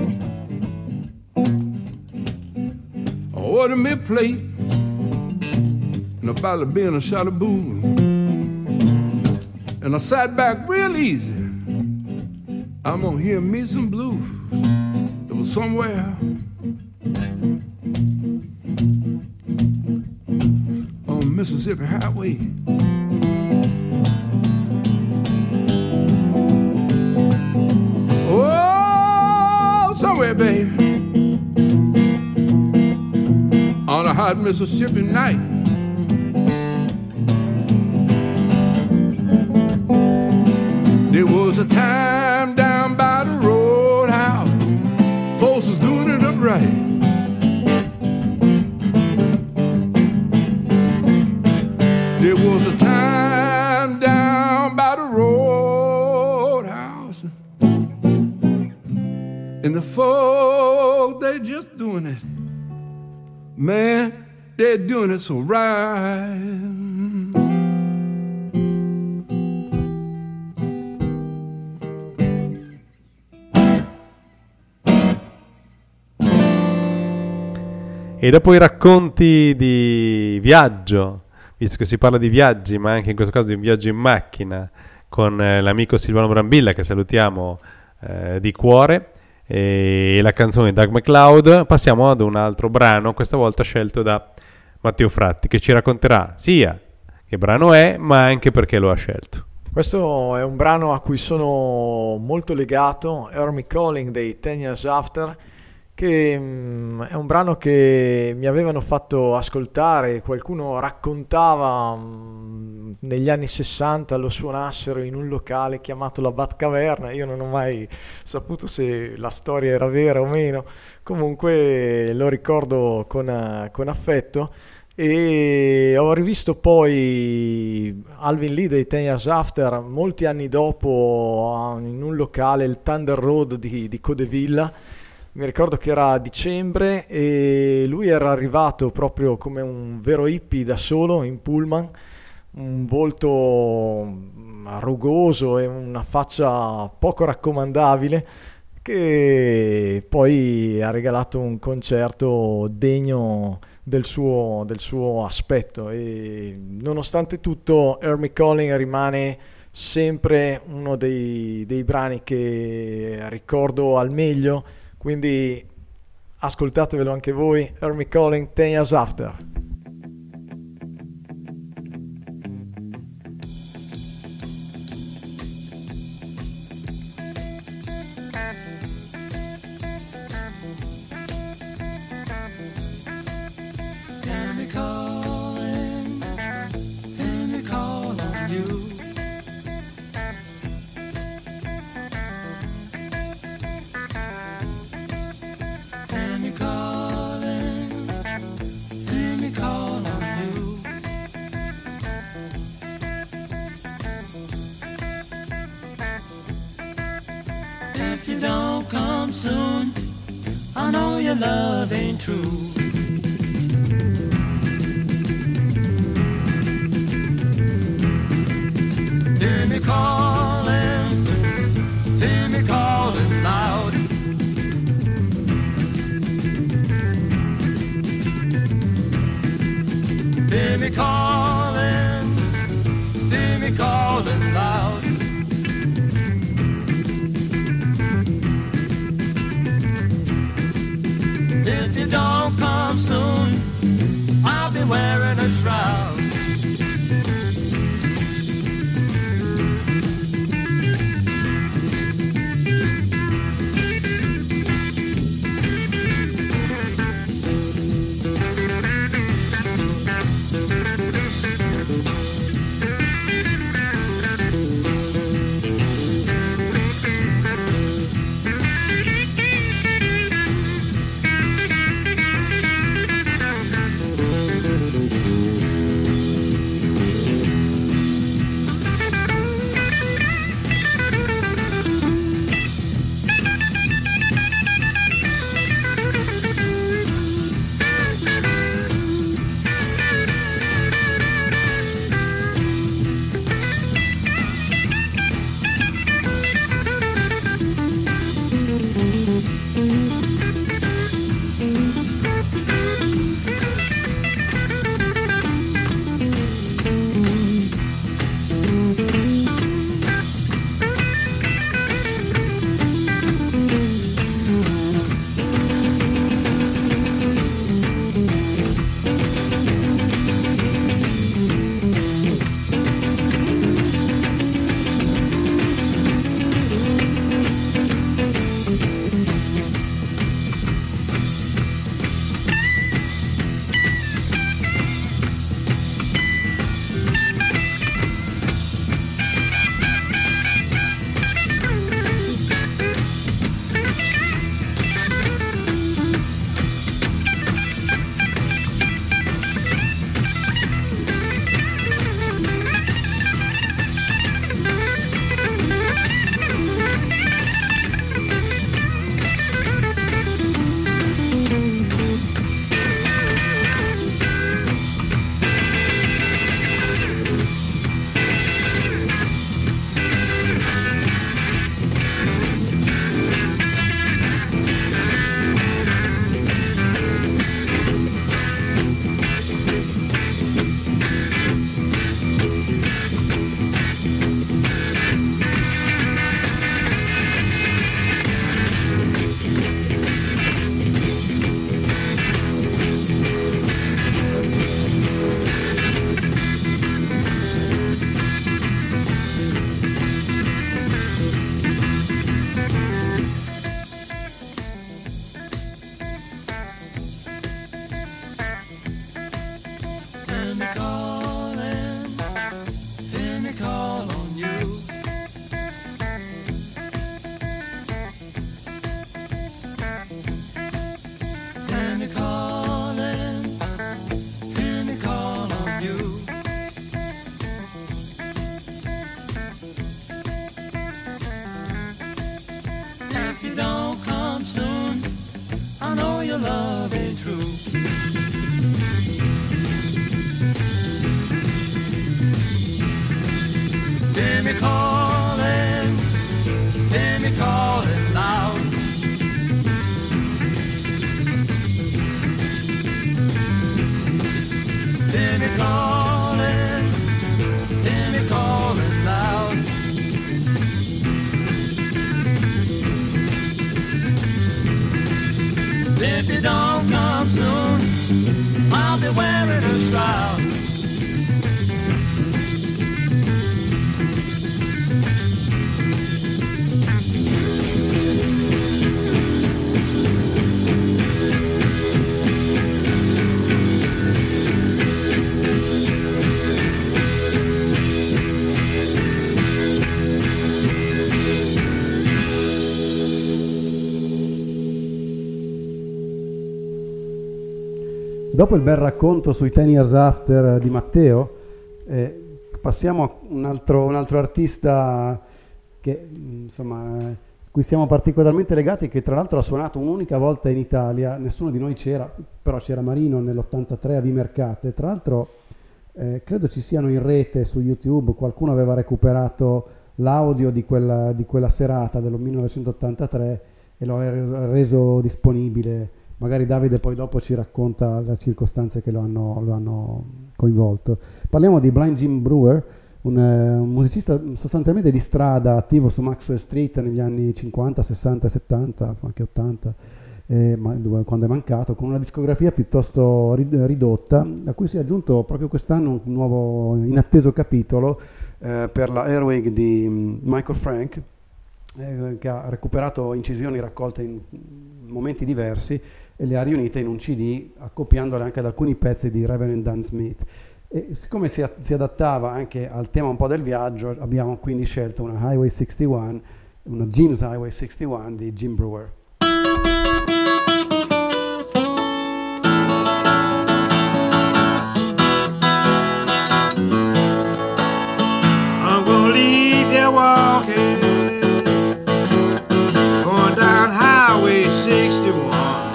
I ordered me a plate and a bottle of beer and a shot of booze. And I sat back real easy. I'm gonna hear me some blues. It was somewhere on Mississippi Highway. Oh, somewhere, baby, on a hot Mississippi night. There was a time down by the roadhouse, folks was doing it up right. There was a time down by the roadhouse, and the folk, they just doing it. Man, they're doing it so right. E dopo i racconti di viaggio, visto che si parla di viaggi, ma anche in questo caso di un viaggio in macchina, con eh, l'amico Silvano Brambilla, che salutiamo eh, di cuore, e la canzone di Doug MacLeod, passiamo ad un altro brano, questa volta scelto da Matteo Fratti, che ci racconterà sia che brano è, ma anche perché lo ha scelto. Questo è un brano a cui sono molto legato, Hear Me Calling dei Ten Years After, che mh, è un brano che mi avevano fatto ascoltare, qualcuno raccontava mh, negli anni sessanta lo suonassero in un locale chiamato la Batcaverna. Io non ho mai saputo se la storia era vera o meno, comunque lo ricordo con, con affetto. E ho rivisto poi Alvin Lee dei Ten Years After molti anni dopo in un locale, il Thunder Road di, di Codevilla. Mi ricordo che era dicembre e lui era arrivato proprio come un vero hippie da solo in pullman, un volto rugoso e una faccia poco raccomandabile, che poi ha regalato un concerto degno del suo, del suo aspetto. E nonostante tutto Hear Me Calling rimane sempre uno dei, dei brani che ricordo al meglio. Quindi ascoltatevelo anche voi, Hear Me Calling, Ten Years After. Hear me calling, hear me call on you. If you don't come soon, I know your love ain't true. Hear me calling, hear me calling loud. Hear me calling, hear me calling loud. If you don't come soon, I'll be wearing a shroud. me calling, hear me calling loud. Hear me calling, hear me calling loud. If you don't come soon, I'll be wearing a shroud. Dopo il bel racconto sui Ten Years After di Matteo, eh, passiamo a un altro, un altro artista che insomma cui siamo particolarmente legati, che tra l'altro ha suonato un'unica volta in Italia. Nessuno di noi c'era, però c'era Marino nell'ottantatré a Vimercate. Tra l'altro eh, credo ci siano in rete su YouTube, qualcuno aveva recuperato l'audio di quella, di quella serata del millenovecentottantatré e lo ha reso disponibile. Magari Davide poi dopo ci racconta le circostanze che lo hanno, lo hanno coinvolto. Parliamo di Blind Jim Brewer, un, un musicista sostanzialmente di strada, attivo su Maxwell Street negli anni cinquanta, sessanta, settanta, anche ottanta, eh, ma, quando è mancato, con una discografia piuttosto ridotta, a cui si è aggiunto proprio quest'anno un nuovo inatteso capitolo eh, per la Airwig di Michael Frank, eh, che ha recuperato incisioni raccolte in momenti diversi e le ha riunite in un C D, accoppiandole anche ad alcuni pezzi di Reverend Dan Smith. E siccome si, si adattava anche al tema un po' del viaggio, abbiamo quindi scelto una Highway sessantuno, una Jim's Highway sessantuno di Jim Brewer. I'm gonna leave here walking, going down Highway sixty-one.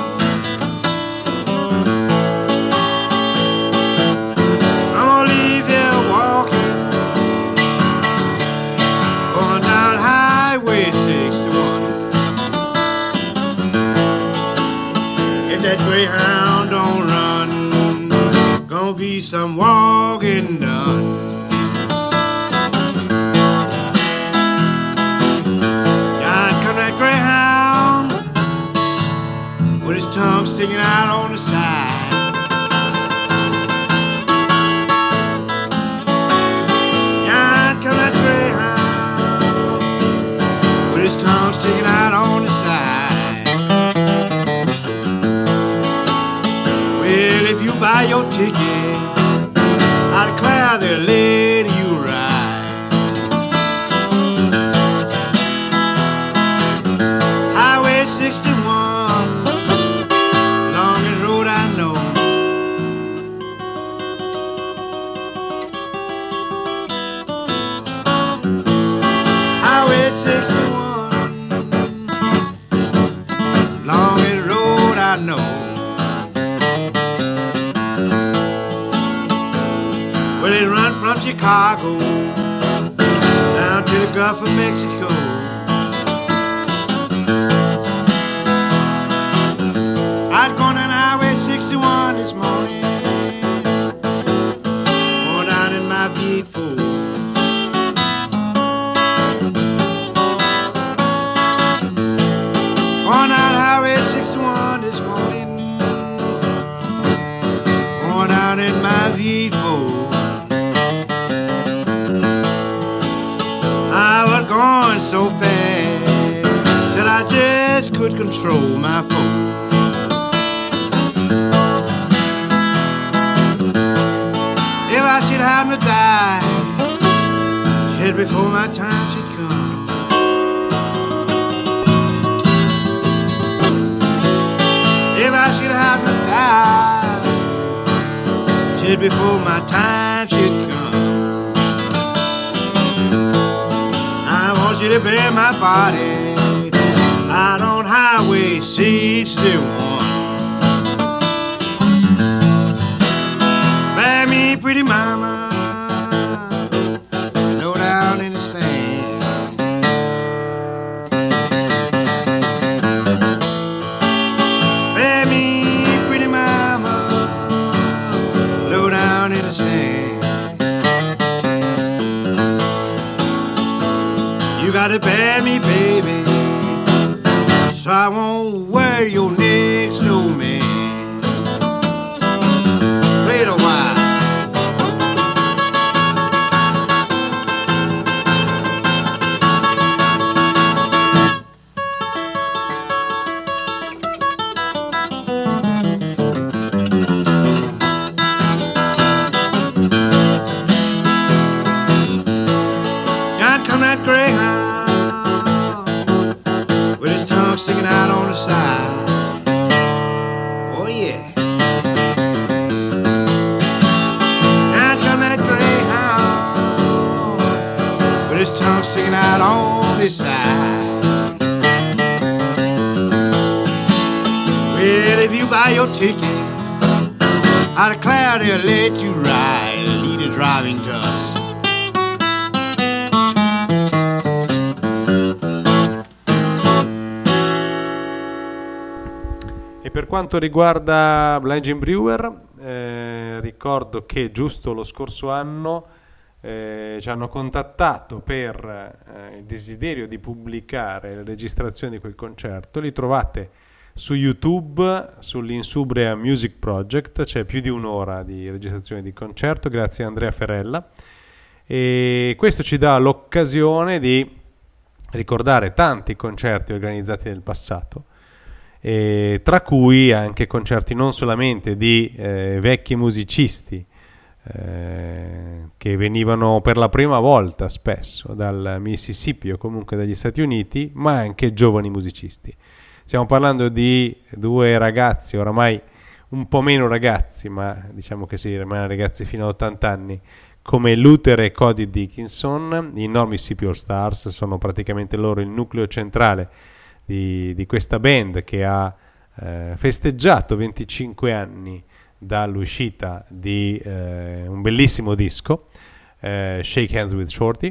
I'm gonna leave here walking, going down Highway sixty-one. If that Greyhound don't run, gonna be some walking done. Greyhound with his tongue sticking out on the side. Yon come that Greyhound with his tongue sticking out on the side. Well, if you buy your ticket, I declare they'll let you ride. sixty-one, longest road I know. Highway sixty-one, longest road I know. Well, it run from Chicago down to the Gulf of Mexico. I was going down Highway sixty-one this morning, going down in my V eighty-four. Going down Highway sixty-one this morning, going down in my V eighty-four. I was going so fast that I just could control my phone. If I should happen to die just before my time should come, if I should happen to die just before my time should come, I want you to bury my body out on Highway sixty-one. Bury me, pretty mama, low down in the sand. You gotta bear me, baby, so I won't wear your next snowman. Play it a while. Sticking out on the side. Oh yeah. Now come that greyhound with his tongue sticking out on this side. Well, if you buy your ticket, I declare they'll let you ride. Lead a driving dust. E per quanto riguarda Blind Jim Brewer, eh, ricordo che giusto lo scorso anno eh, ci hanno contattato per eh, il desiderio di pubblicare le registrazioni di quel concerto. Li trovate su YouTube, sull'Insubria Music Project, c'è più di un'ora di registrazione di concerto, grazie a Andrea Ferrella. E questo ci dà l'occasione di ricordare tanti concerti organizzati nel passato, e tra cui anche concerti non solamente di eh, vecchi musicisti eh, che venivano per la prima volta spesso dal Mississippi o comunque dagli Stati Uniti, ma anche giovani musicisti. Stiamo parlando di due ragazzi, oramai un po' meno ragazzi, ma diciamo che si rimane ragazzi fino a ottanta anni, come Luther e Cody Dickinson. I Mississippi All Stars sono praticamente loro il nucleo centrale Di, di questa band che ha eh, festeggiato venticinque anni dall'uscita di eh, un bellissimo disco, eh, Shake Hands with Shorty,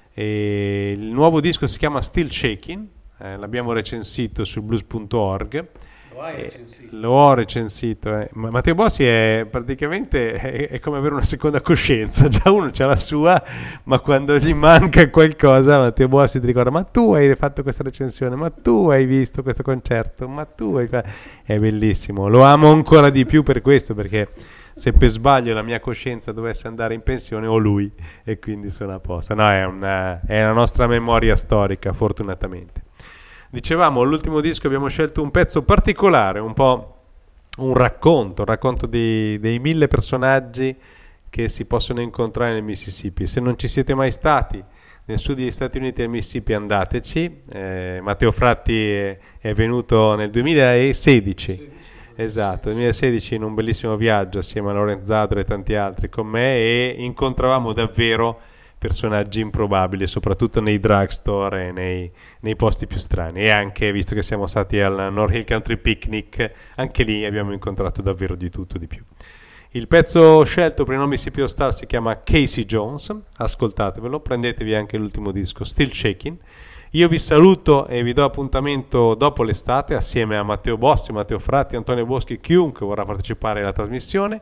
e il nuovo disco si chiama Still Shaking, eh, l'abbiamo recensito su blues punto org. Lo hai recensito? Lo ho recensito. Eh. Ma Matteo Bossi è praticamente è, è come avere una seconda coscienza. Già uno c'ha la sua, ma quando gli manca qualcosa Matteo Bossi ti ricorda: ma tu hai fatto questa recensione, ma tu hai visto questo concerto, ma tu hai fatto... È bellissimo. Lo amo ancora di più per questo, perché se per sbaglio la mia coscienza dovesse andare in pensione ho lui, e quindi sono a posto. No, è una, è una nostra memoria storica, fortunatamente. Dicevamo, l'ultimo disco abbiamo scelto un pezzo particolare, un po' un racconto, un racconto di, dei mille personaggi che si possono incontrare nel Mississippi. Se non ci siete mai stati nel sud degli Stati Uniti e nel Mississippi, andateci. Eh, Matteo Fratti è, è venuto nel duemilasedici, esatto, duemilasedici, in un bellissimo viaggio assieme a Lorenzo Zadro e tanti altri con me, e incontravamo davvero personaggi improbabili, soprattutto nei drugstore e nei, nei posti più strani. E anche, visto che siamo stati al North Hill Country Picnic, anche lì abbiamo incontrato davvero di tutto di più. Il pezzo scelto per i Mississippi All Stars si chiama Casey Jones, ascoltatevelo, prendetevi anche l'ultimo disco Still Shaking. Io vi saluto e vi do appuntamento dopo l'estate assieme a Matteo Bossi, Matteo Fratti, Antonio Boschi, chiunque vorrà partecipare alla trasmissione.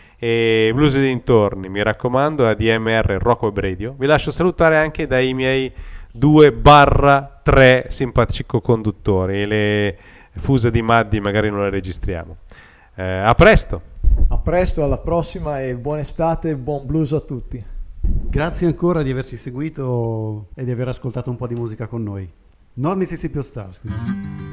E Blues e dintorni, mi raccomando, a D M R Rock Web Radio. Vi lascio salutare anche dai miei due barra tre simpatici co-conduttori. Le fuse di Maddi magari non le registriamo. eh, a presto a presto, alla prossima, e buona estate e buon blues a tutti. Grazie ancora di averci seguito e di aver ascoltato un po' di musica con noi. North Mississippi All Stars, scusa.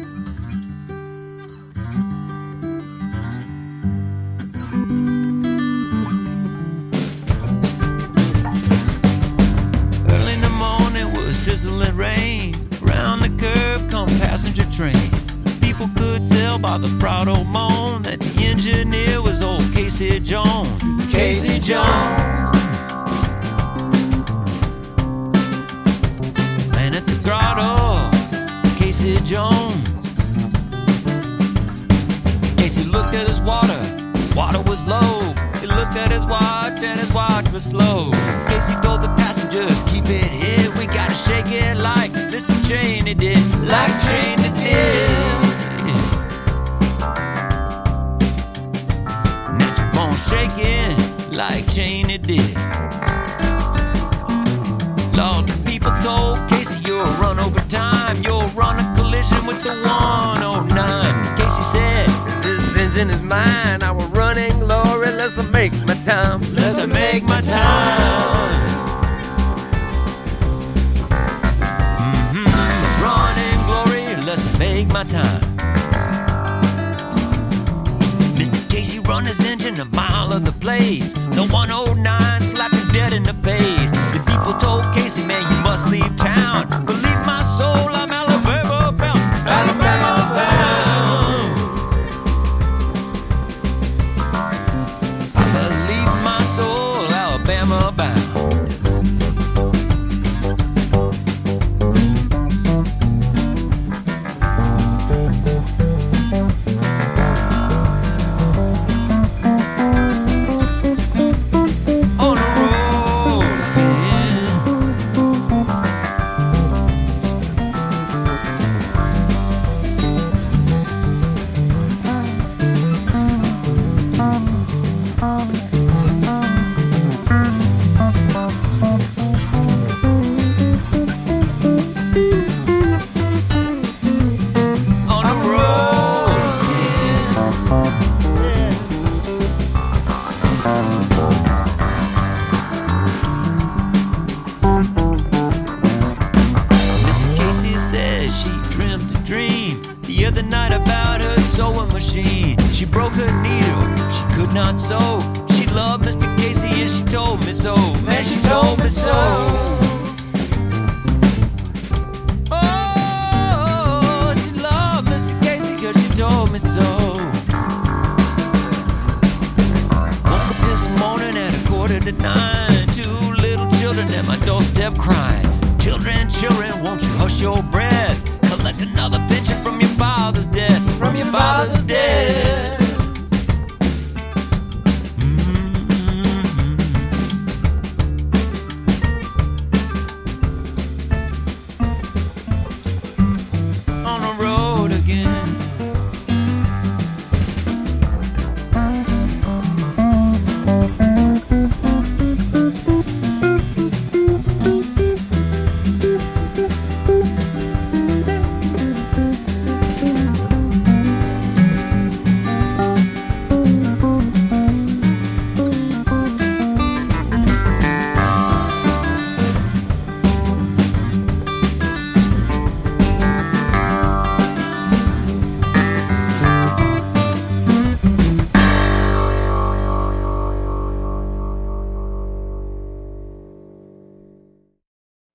Drizzling rain, around the curve come passenger train. People could tell by the proud old moan that the engineer was old Casey Jones. Casey Jones. Man at the grotto, Casey Jones. Casey looked at his water, water was low. He looked at his watch and his watch was slow. Casey told the passengers, keep it here, we gotta shake it like Mister Cheney did, like Cheney did. Now keep on shaking like Cheney did. Lord, the people told Casey, the one oh nine. Casey said, this engine is mine. I will running glory. Let's make my time. Let's make my time. Mm-hmm. Running glory. Let's make my time. Mister Casey run his engine a mile of the place. The one oh nine slapping dead in the face. The people told Casey, man, you must leave town. Believe my soul, I'm Alabama bound. Alabama bound. I believe my soul, Alabama bound. Father's